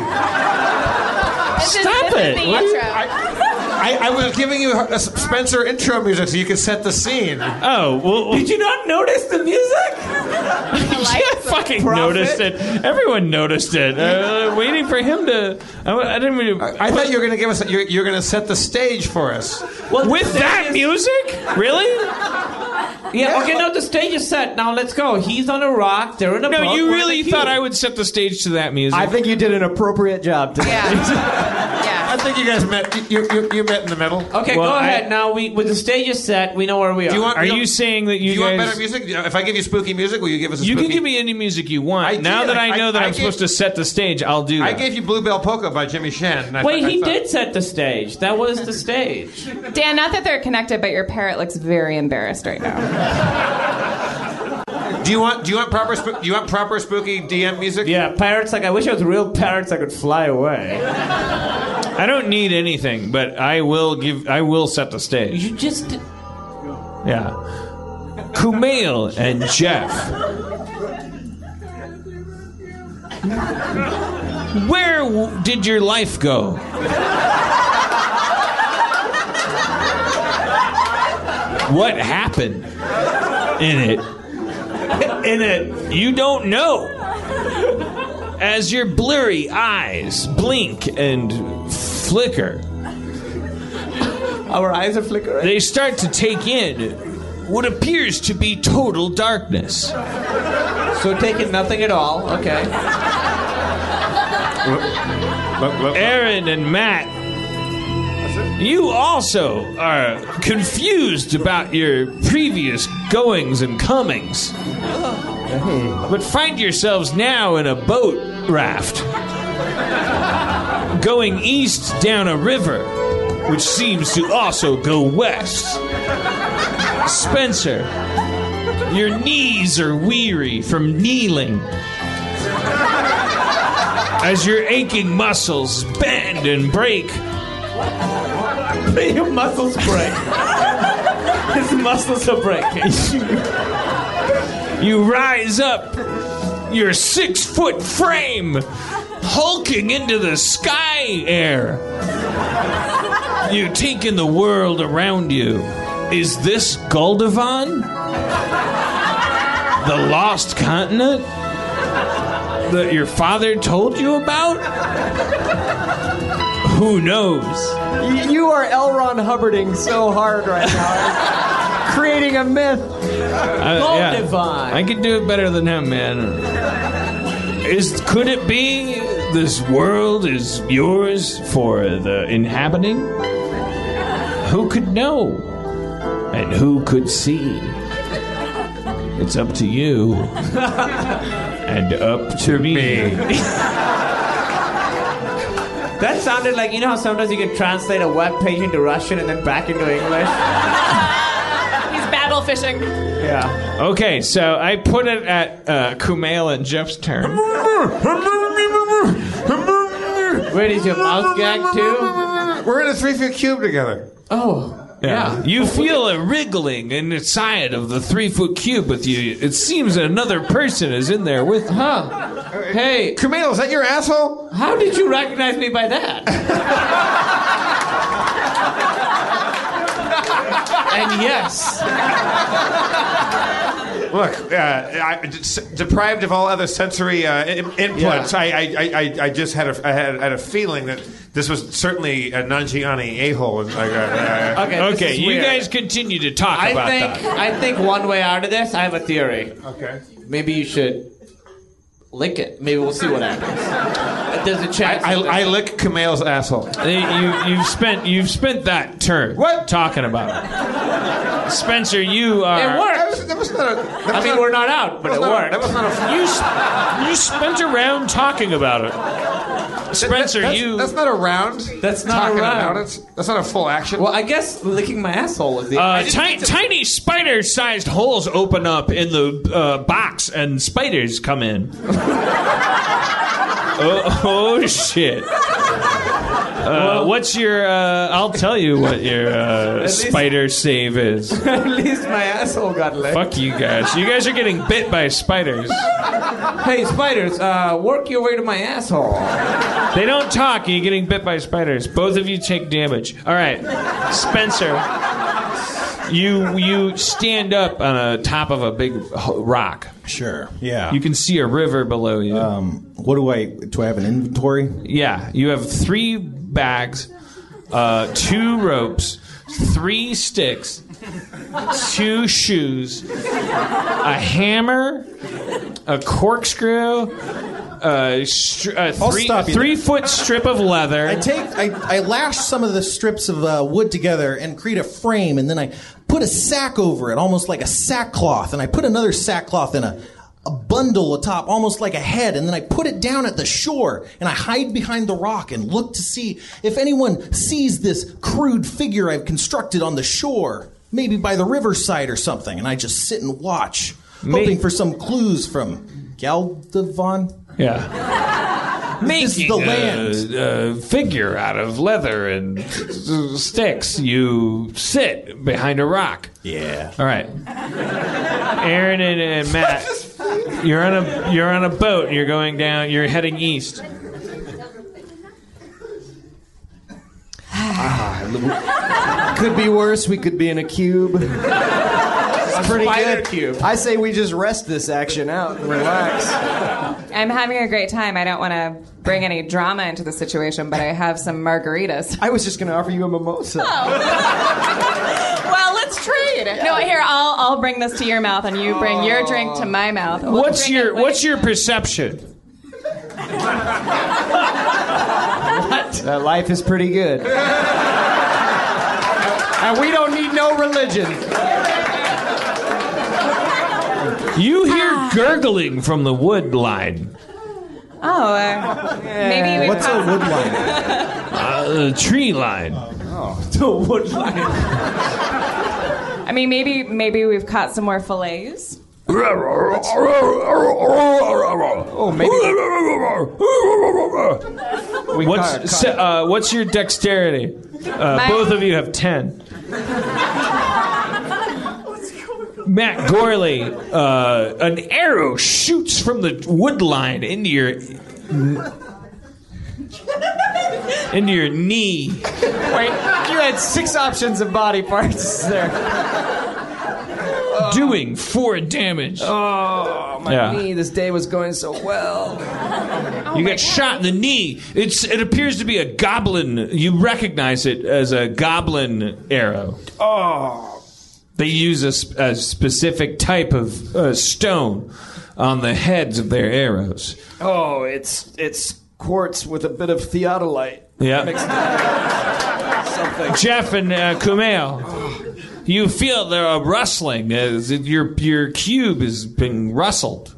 Stop it! The intro. I was giving you a Spencer intro music so you could set the scene. Oh, well... Did you not notice the music? I fucking noticed it. Everyone noticed it. Waiting for him to... I didn't even... I thought you were going to give us... You're going to set the stage for us. Well, with that music? Really? Yeah, okay, no, the stage is set. Now let's go. He's on a rock. They're in a boat. No, you We're really in a thought cube. I would set the stage to that music. I think you did an appropriate job today. I think you guys met. You met in the middle. Okay, go ahead. Now, with the stage is set, we know where we are. Are you saying that you do you guys... want better music? If I give you spooky music, will you give us a You spooky... can give me any music you want. Now did. that I know that I'm gave- supposed to set the stage, I'll do that. I gave you Bluebell Polka by Jimmy Shan. and Wait, I he thought- did set the stage. That was the stage. Dan, not that they're connected, but your parrot looks very embarrassed right now. Do you want proper spooky DM music? Yeah, parrots. I wish I was real parrots. I could fly away. I don't need anything, but I will set the stage. You just... Yeah. Kumail and Jeff. Where did your life go? What happened in it? You don't know. As your blurry eyes blink and flicker. Our eyes are flickering? They start to take in what appears to be total darkness. So taking nothing at all. Okay. Aaron and Matt, you also are confused about your previous goings and comings. But find yourselves now in a boat raft, going east down a river, which seems to also go west. Spencer, your knees are weary from kneeling, as your aching muscles bend and break. Your muscles break. His muscles are breaking. You rise up, your 6-foot frame hulking into the sky air. You take in the world around you. Is this Gul'davan? The lost continent that your father told you about? Who knows? You are L. Ron Hubbarding so hard right now. Creating a myth. Gul'davan. I can do it better than him, man. Could it be this world is yours for the inhabiting? Who could know? And who could see? It's up to you. And up to me. That sounded like, you know how sometimes you can translate a web page into Russian and then back into English? He's babble fishing. Yeah. Okay, so I put it at Kumail and Jeff's turn. Where is your mouth gag too? We're in a 3-foot cube together. Oh. Yeah. You feel a wriggling inside of the 3-foot cube with you. It seems that another person is in there with you. Huh. Hey. Kumail, is that your asshole? How did you recognize me by that? And yes. Look, deprived of all other sensory inputs, I just had a feeling that this was certainly a Nanjiani a-hole. Okay, you guys continue to talk about that. I think one way out of this, I have a theory. Okay. Maybe you should lick it. Maybe we'll see what happens. There's a chance. I lick Kumail's asshole. You've spent that turn talking about it. Spencer, you are. It worked. We're not out, but it worked. That was not a. You spent a round talking about it. Spencer, that's not a round. That's not a round. That's not a full action. Well, I guess licking my asshole is the. Tiny spider-sized holes open up in the box, and spiders come in. Oh shit. What's your? I'll tell you what your spider save is. At least my asshole got licked. Fuck you guys. You guys are getting bit by spiders. Hey, spiders, work your way to my asshole. They don't talk. You're getting bit by spiders. Both of you take damage. All right, Spencer. You stand up on a top of a big rock. Sure. Yeah. You can see a river below you. What do I have an inventory? Yeah. You have 3 bags, 2 ropes, 3 sticks, 2 shoes, a hammer, a corkscrew, a 3-foot strip of leather. I lash some of the strips of wood together and create a frame, and then I put a sack over it, almost like a sackcloth, and I put another sackcloth in a bundle atop, almost like a head, and then I put it down at the shore, and I hide behind the rock and look to see if anyone sees this crude figure I've constructed on the shore, maybe by the riverside or something, and I just sit and watch, hoping for some clues from Galdavan. Yeah. Making the land. A figure out of leather and sticks. You sit behind a rock. Yeah. All right. Aaron and Matt, you're on a boat. And you're going down. You're heading east. Could be worse. We could be in a cube. It's pretty good. Cube. I say we just rest this action out and relax. I'm having a great time. I don't want to bring any drama into the situation, but I have some margaritas. I was just going to offer you a mimosa. Oh. Well, let's trade. No, here, I'll bring this to your mouth, and you bring your drink to my mouth. What's your perception? That life is pretty good. And we don't need no religion. You hear gurgling from the wood line. Oh, maybe we've What's a wood line? The tree line. Oh, the wood line. I mean, maybe we've caught some more fillets. Oh, maybe. What's your dexterity? Both of you have 10. Matt Gorley, an arrow shoots from the wood line into your knee. Wait, you had 6 options of body parts there. Doing 4 damage. Oh, my knee. This day was going so well. You get shot in the knee. It appears to be a goblin. You recognize it as a goblin arrow. Oh. They use a specific type of stone on the heads of their arrows. Oh, it's quartz with a bit of theodolite. Yeah. Something. Jeff and Kumail, you feel there a rustling as your cube is being rustled.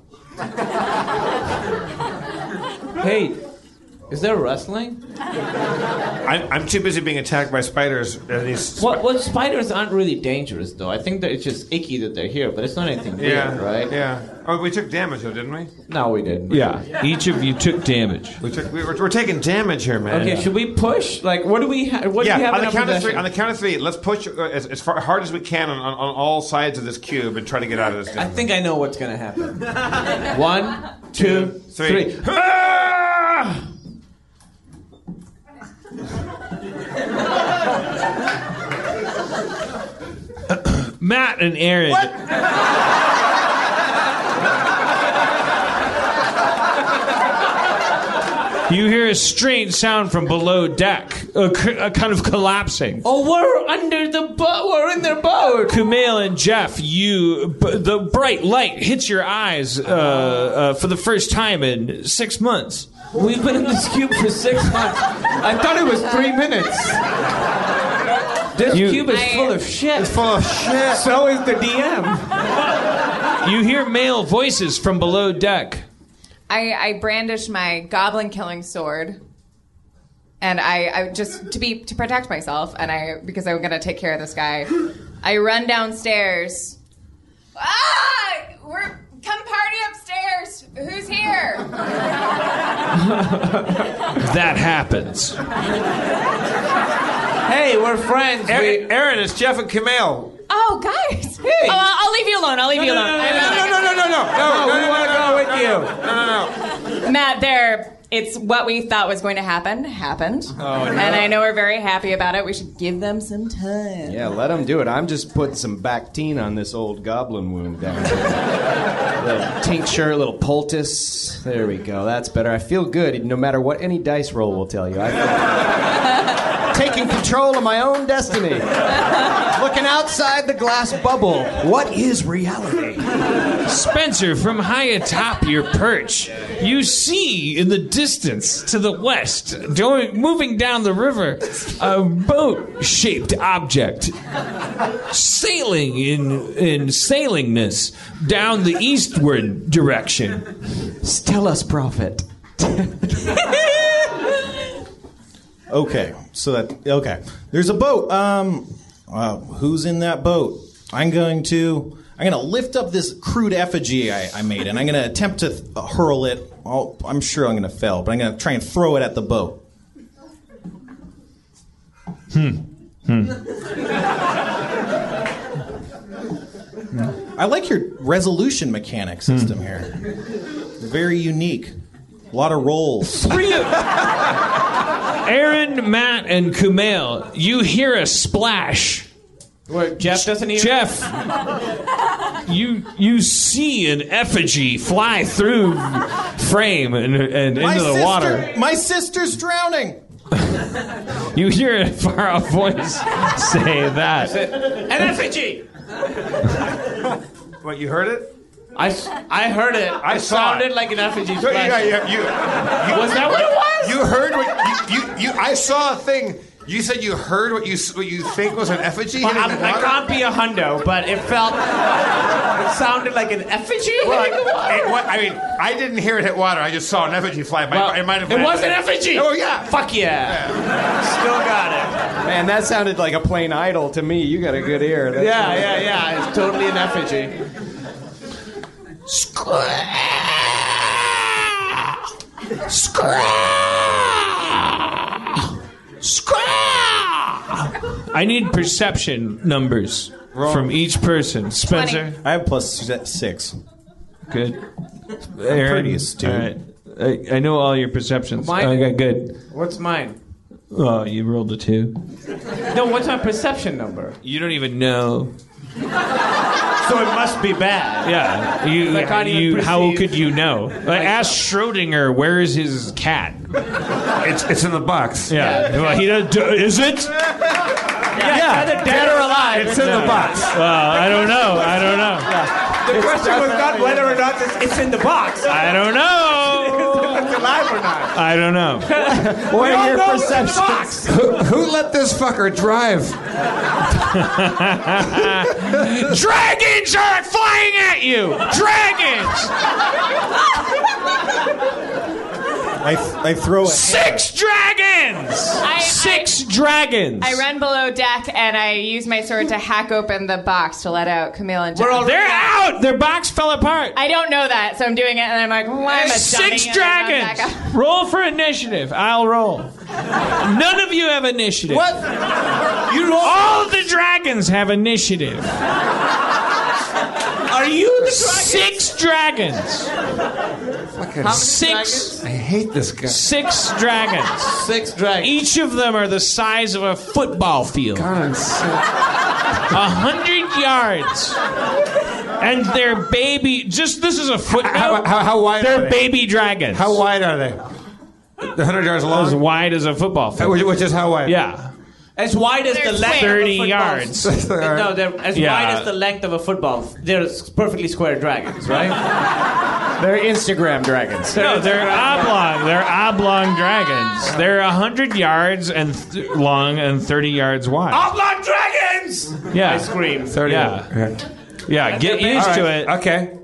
Hey, is there rustling? I'm too busy being attacked by spiders. Well, spiders aren't really dangerous, though. I think that it's just icky that they're here, but it's not anything weird, right? Yeah. Oh, we took damage, though, didn't we? No, we didn't. Yeah. Each of you took damage. We're taking damage here, man. Okay, should we push? Like, what do we have? What do you have on in the count of 3. possession? On the count of 3, let's push as hard as we can on all sides of this cube and try to get out of this. I think I know what's going to happen. 1, 2, 3. Ah! Matt and Aaron. What? You hear a strange sound from below deck, a kind of collapsing. Oh, we're under the boat. We're in their boat. Kumail and Jeff, the bright light hits your eyes for the first time in 6 months. We've been in this cube for 6 months. I thought it was 3 minutes. This cube is full of shit. It's full of shit. So is the DM. You hear male voices from below deck. I brandish my goblin killing sword, and I just to protect myself, and because I'm gonna take care of this guy. I run downstairs. Come party upstairs. Who's here? That happens. Hey, we're friends. Aaron, it's Jeff and Kumail. Oh, guys. Hey. I'll leave you alone. No. We want to go with you. No. Matt, it's what we thought was going to happened. Oh, no. And I know we're very happy about it. We should give them some time. Yeah, let them do it. I'm just putting some Bactine on this old goblin wound down there. Little tincture, a little poultice. There we go. That's better. I feel good, no matter what any dice roll will tell you. I feel taking control of my own destiny. Looking outside the glass bubble. What is reality? Spencer, from high atop your perch, you see in the distance to the west, moving down the river, a boat-shaped object sailing in sailingness down the eastward direction. Tell us, prophet. Okay, there's a boat. Who's in that boat? I'm gonna lift up this crude effigy I made, and I'm gonna attempt to hurl it. I'm sure I'm gonna fail, but I'm gonna try and throw it at the boat. I like your resolution mechanic system here. Very unique. A lot of rolls. Aaron, Matt, and Kumail, you hear a splash. What, Jeff doesn't hear? Jeff, you see an effigy fly through frame and into the water. My sister's drowning. You hear a far-off voice say that. An effigy! What, you heard it? I heard it. I it saw sounded it. like an effigy. So, yeah, was that what it was? You heard what you I saw a thing. You said you heard what you think was an effigy? Well, I can't be a hundo, but it sounded like an effigy hitting the water. I didn't hear it hit water. I just saw an effigy fly. It was an effigy. Oh yeah, fuck yeah. Still got it. Man, that sounded like a plain idol to me. You got a good ear. Yeah. It's totally an effigy. I need perception numbers from each person. Spencer? 20. I have +6. Good. Aaron? Pretty astute. All right. I know all your perceptions. Mine? Okay, good. What's mine? Oh, you rolled a 2. No, what's my perception number? You don't even know. So it must be bad. Yeah. I can't even how perceive. could you know? Ask Schrodinger, where is his cat? It's in the box. Yeah. Well, he does. Is it? Yeah, dead or alive. It's in the box. Well, I don't know. The question was not whether or not it's in the box. I don't know. If it's alive or not. I don't know. What are your perceptions? Who let this fucker drive? Dragons are flying at you! Dragons! I throw it. 6 dragons! 6 dragons! I run below deck and I use my sword to hack open the box to let out Kumail and Jeff. They're out! Their box fell apart. I don't know that, so I'm doing it, and I'm like, why am I 6 dragons! Roll for initiative. I'll roll. None of you have initiative. What? You roll? All the dragons have initiative. Are you the dragon? 6 dragons. How many 6. I hate this guy. 6 dragons. 6 dragons. Each of them are the size of a football field. 100 yards. And they're baby. This is a footnote. How wide They're are they? baby dragons. How wide are they? 100 yards long? As wide as a football field. Which is how wide? Yeah. As wide as the length 30 of a yards. football. No, they're as wide as the length of a football. They're perfectly square dragons, right? They're Instagram dragons. No, they're oblong. They're oblong dragons. They're 100 yards and long and 30 yards wide. Oblong dragons! Yeah. I scream. 30. Yeah, get used to it. Okay.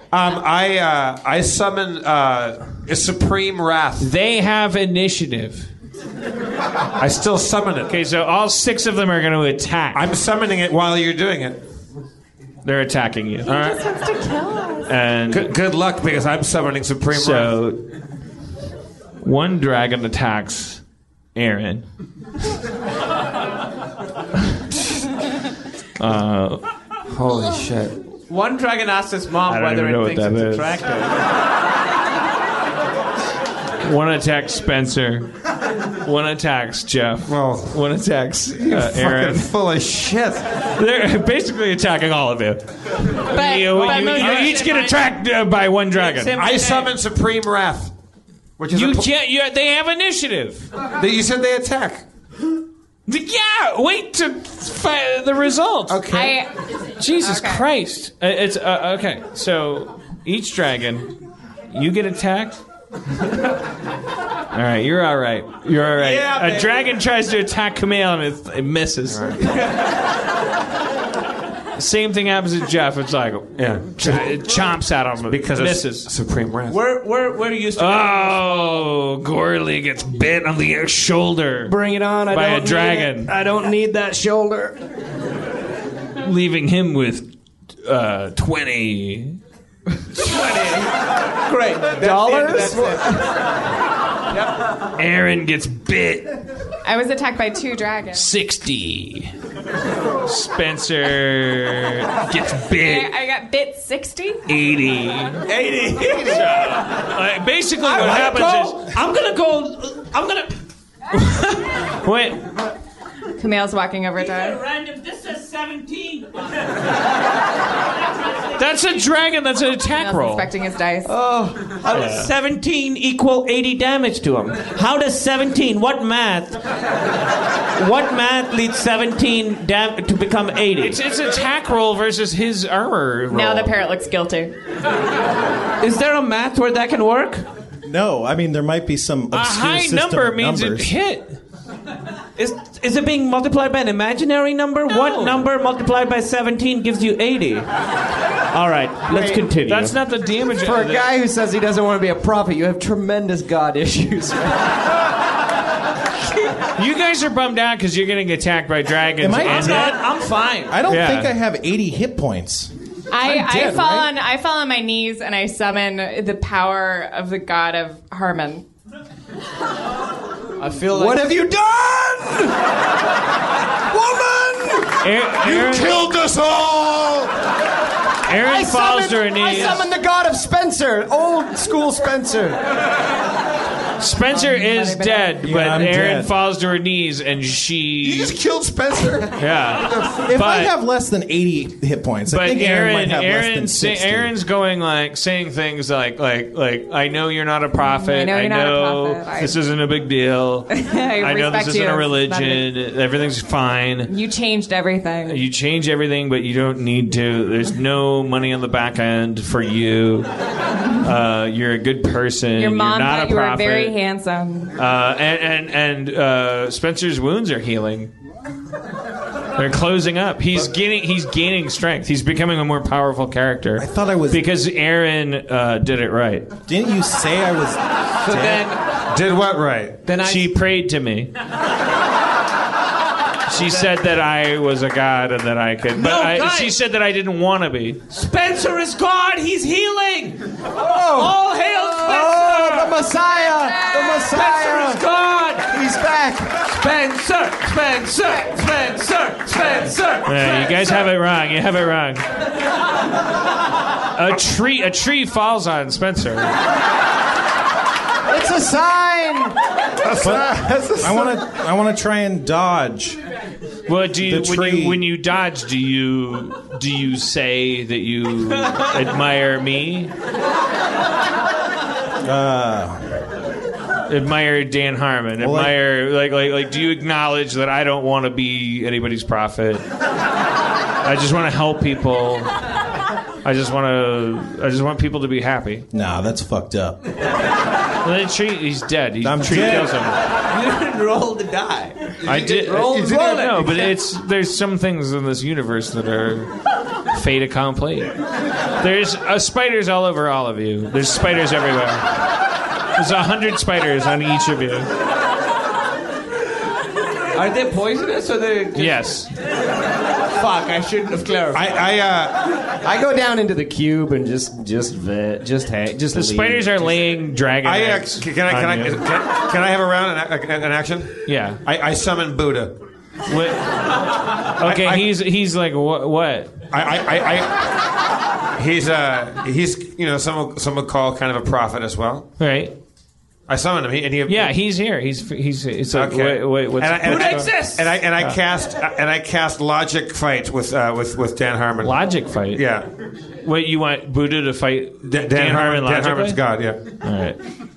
I summon a supreme wrath. They have initiative. I still summon it. Okay, so all 6 of them are going to attack. I'm summoning it while you're doing it. They're attacking you. He just wants to kill us. And good luck, because I'm summoning supreme wrath. So, one dragon attacks Aaron. Holy shit. One dragon asked his mom whether it thinks it's attractive. One attacks Spencer. One attacks Jeff. Well, one attacks Aaron. Full of shit. They're basically attacking all of you. You each get attacked by one dragon. I summon supreme wrath. Which is they have initiative. You said they attack. Yeah, wait to find the result. Okay. Jesus Christ. It's okay. So each dragon, you get attacked. All right, you're all right. You're all right. Yeah, a dragon tries to attack Camille and it misses. Same thing happens to Jeff. It's like it chomps at him because misses. It's supreme wrath. Where used to Gorley gets bit on the shoulder. Bring it on! By a dragon. I don't need that shoulder. Leaving him with 20. Great. Dollars? Aaron gets bit. I was attacked by 2 dragons. 60. Spencer gets bit. I got bit 60? 80. Basically what happens is... I'm gonna... Wait. Camille's walking over to her. Random, this says 17. That's a dragon. That's an attack Camille's roll. inspecting his dice. How does 17 equal 80 damage to him? How does 17? What math leads 17 to become 80? It's attack roll versus his armor roll. Now the parrot looks guilty. Is there a math where that can work? No, I mean there might be some obscure a high system number of means numbers. it hit. Is it being multiplied by an imaginary number? No. What number multiplied by 17 gives you 80? All right, let's continue. That's not the damage. For a guy who says he doesn't want to be a prophet, you have tremendous God issues. You guys are bummed out because you're getting attacked by dragons. I'm fine. I don't think I have 80 hit points. I fall on my knees and I summon the power of the god of Harmon. I feel like... What have you done? Woman! You killed us all! Aaron falls to her knees. I summoned the god of Spencer, old school Spencer. Spencer is dead, but I'm Aaron dead. falls to her knees and she... You just killed Spencer? Yeah. If I have less than 80 hit points, I think Aaron might have less than 60. Aaron's going saying things like, I know you're not a prophet. I know you're not a prophet. This isn't a big deal. I know this respect isn't you. a religion. Everything's fine. You changed everything. You change everything, but you don't need to. There's no money on the back end for you. You're a good person. Your mom you're not thought a you prophet. were very handsome. And Spencer's wounds are healing. They're closing up. He's gaining strength. He's becoming a more powerful character. I thought I was... Because Aaron did it right. Didn't you say I was dead? Did what right? She prayed to me. She said that I was a god and that I could... she said that I didn't want to be. Spencer is God. He's healing. All hail Spencer. Oh, the Messiah. The Messiah. Spencer is God. He's back. Spencer. Yeah, you guys have it wrong. You have it wrong. A tree falls on Spencer. It's a sign. I want to try and dodge. Well, when you dodge, do you say that you admire me? Admire Dan Harmon. Admire like. Do you acknowledge that I don't want to be anybody's prophet? I just want to help people. I just want people to be happy. Nah, that's fucked up. Well, he's dead. I'm tree dead. kills him. You didn't roll to die. I did. Roll it. No, but there's some things in this universe that are fait accompli. There's spiders all over all of you. There's spiders everywhere. There's 100 spiders on each of you. Are they poisonous or they? Yes. Fuck! I shouldn't have clarified. I go down into the cube and just The spiders are laying dragon eggs. Can I have a round an action? Yeah. I summon Buddha. What? Okay, he's like what? He's some would call kind of a prophet as well. Right. I summoned him. He's here. He's like okay. what's Buddha exists. And I cast Logic Fight with Dan Harmon. Logic Fight. Yeah. What you want Buddha to fight Dan Harmon? Dan Harmon's God. Yeah. All right.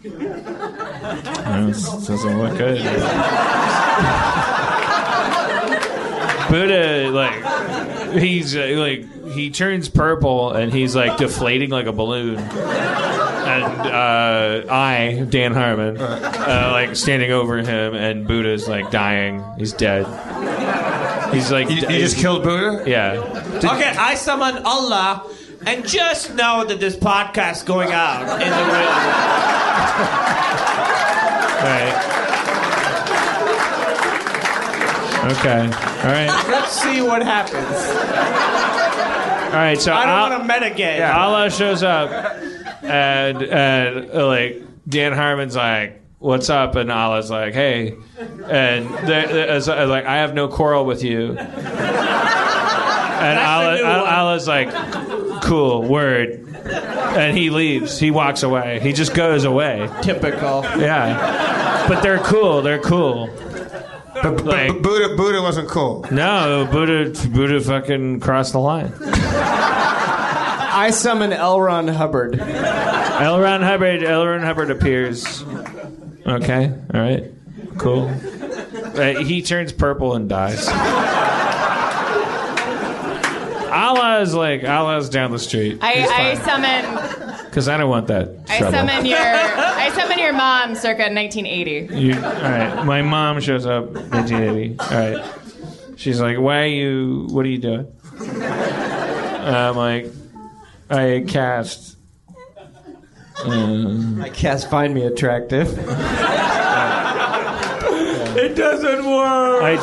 This doesn't look good. Buddha, he's he turns purple and he's like deflating like a balloon. And I, Dan Harmon, standing over him, and Buddha's like dying. He's dead. He's like you just killed Buddha? Yeah. Okay, I summon Allah, and just know that this podcast's going out in the room. Right. Okay. All right. Let's see what happens. All right. So I don't want to metagame. Yeah. Allah shows up, and Dan Harmon's like, "What's up?" And Allah's like, "Hey," and I have no quarrel with you. And Allah's like, "Cool, word." And he leaves. He walks away. He just goes away. Typical. Yeah. But they're cool. They're cool. But Buddha wasn't cool. No, Buddha fucking crossed the line. I summon L. Ron Hubbard. L. Ron Hubbard appears. Okay, all right, cool. He turns purple and dies. Allah's down the street. I summon. Because I don't want that trouble. I summon your mom, circa 1980. All right, my mom shows up, 1980. All right, she's like, what are you doing? I'm like, I cast Find Me Attractive. It doesn't work.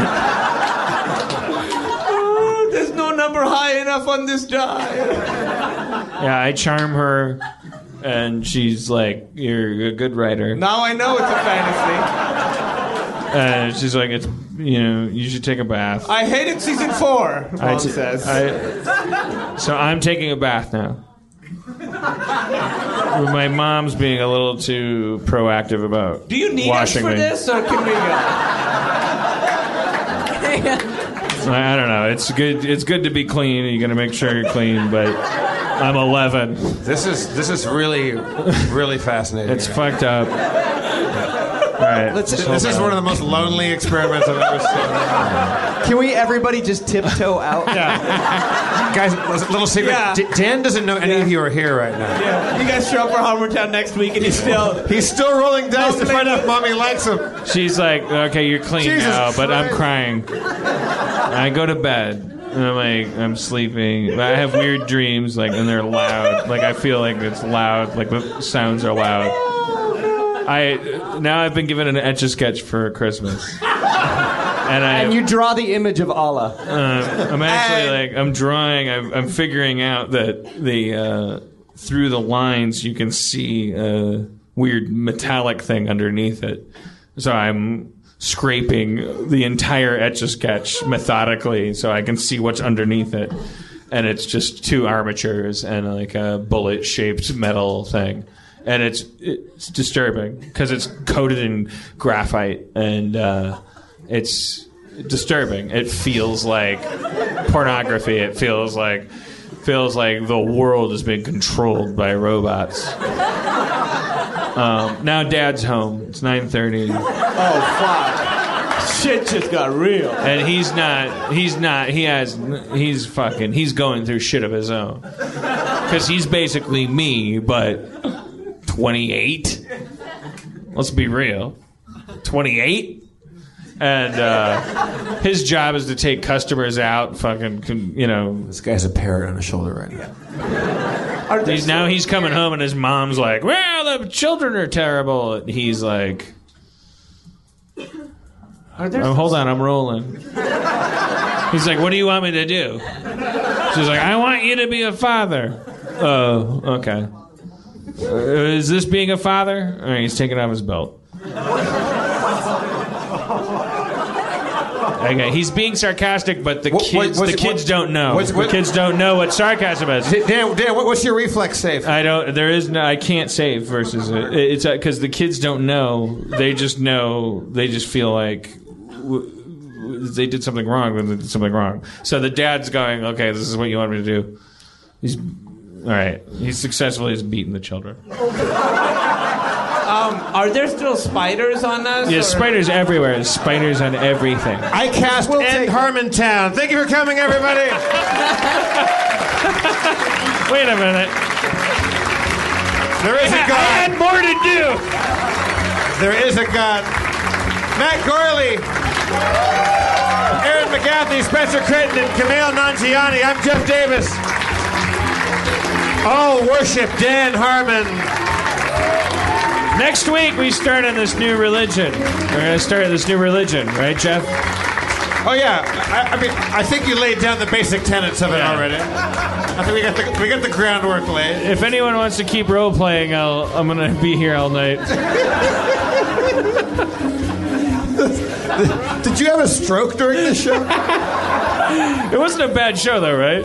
There's no number high enough on this die. Yeah, I charm her, and she's like, "You're a good writer." Now I know it's a fantasy. She's like, you should take a bath. I hated season 4. Mom says. So I'm taking a bath now. My mom's being a little too proactive about. Do you need washing us for me. this, or can we go? I don't know. It's good. It's good to be clean. You got to make sure you're clean. But I'm 11. This is really, really fascinating. It's fucked up. All right. This is one of the most lonely experiments I've ever seen. Can we everybody just tiptoe out? Yeah. Guys, little secret. Yeah. Dan doesn't know any of you are here right now. Yeah. You guys show up for Harmontown next week, and he's still rolling dice to find out if mommy likes him. She's like, okay, you're clean Jesus now, but I'm Christ. crying. I go to bed. And I'm sleeping. I have weird dreams, and they're loud. I feel like it's loud. The sounds are loud. Now I've been given an Etch-a-Sketch for Christmas. And you draw the image of Allah. I'm actually I'm drawing. I'm figuring out that through the lines you can see a weird metallic thing underneath it. So I'm scraping the entire Etch-a-Sketch methodically so I can see what's underneath it. And it's just 2 armatures and a bullet-shaped metal thing. And it's disturbing because it's coated in graphite and it's disturbing. It feels like pornography. It feels like the world is being controlled by robots. Now Dad's home. It's 9:30. Oh, fuck. Shit just got real. And he's going through shit of his own. Because he's basically me, but 28. Let's be real. 28? And his job is to take customers out, This guy's a parrot on his shoulder right now. He's coming home and his mom's like, well, the children are terrible. And he's like, hold on, I'm rolling. He's like, what do you want me to do? She's like, I want you to be a father. Oh, okay. Is this being a father? All right, he's taking off his belt. Okay, he's being sarcastic, but the kids don't know. The kids don't know what sarcasm is. Dan, what's your reflex save? I can't save versus it. It's because the kids don't know. They just know. They just feel like they did something wrong when they did something wrong. So the dad's going, okay, this is what you want me to do. He's all right. He's successfully beaten the children. Are there still spiders on us? Yeah, spiders everywhere. There's spiders on everything. I cast End Harmontown. Thank you for coming, everybody. Wait a minute. There is a God. I had more to do. There is a God. Matt Gorley, Aaron McGaffney, Spencer Critton, and Kumail Nanjiani. I'm Jeff Davis. All worship Dan Harmon. Next week, we start on this new religion. We're going to start this new religion, right, Jeff? Oh, yeah. I think you laid down the basic tenets of it already. I think we got the groundwork laid. If anyone wants to keep role-playing, I'm going to be here all night. Did you have a stroke during this show? It wasn't a bad show, though, right?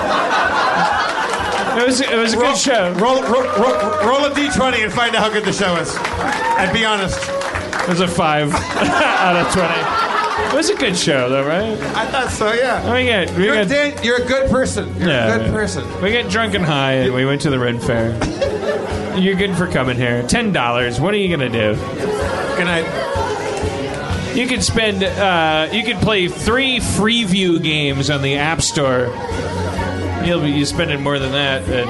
It was a good show. Roll a D20 and find out how good the show is. And be honest. It was a 5 out of 20. It was a good show, though, right? I thought so, yeah. You're a good person. You're a good person. We get drunk and high, and we went to the Ren Fair. You're good for coming here. $10. What are you going to do? Good night. You could spend. You could play 3 Freeview games on the App Store. You're spending more than that. And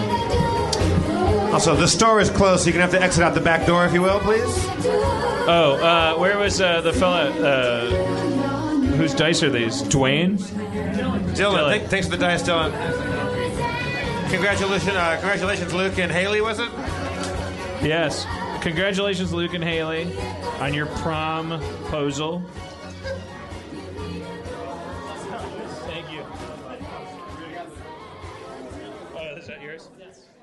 also, the store is closed, so you're going to have to exit out the back door, if you will, please. Oh, where was the fella? Whose dice are these? Dwayne? Dylan. Thanks for the dice, Dylan. Congratulations, Luke and Haley, was it? Yes. Congratulations, Luke and Haley, on your promposal. Thank you. Oh, is that yours? Yes.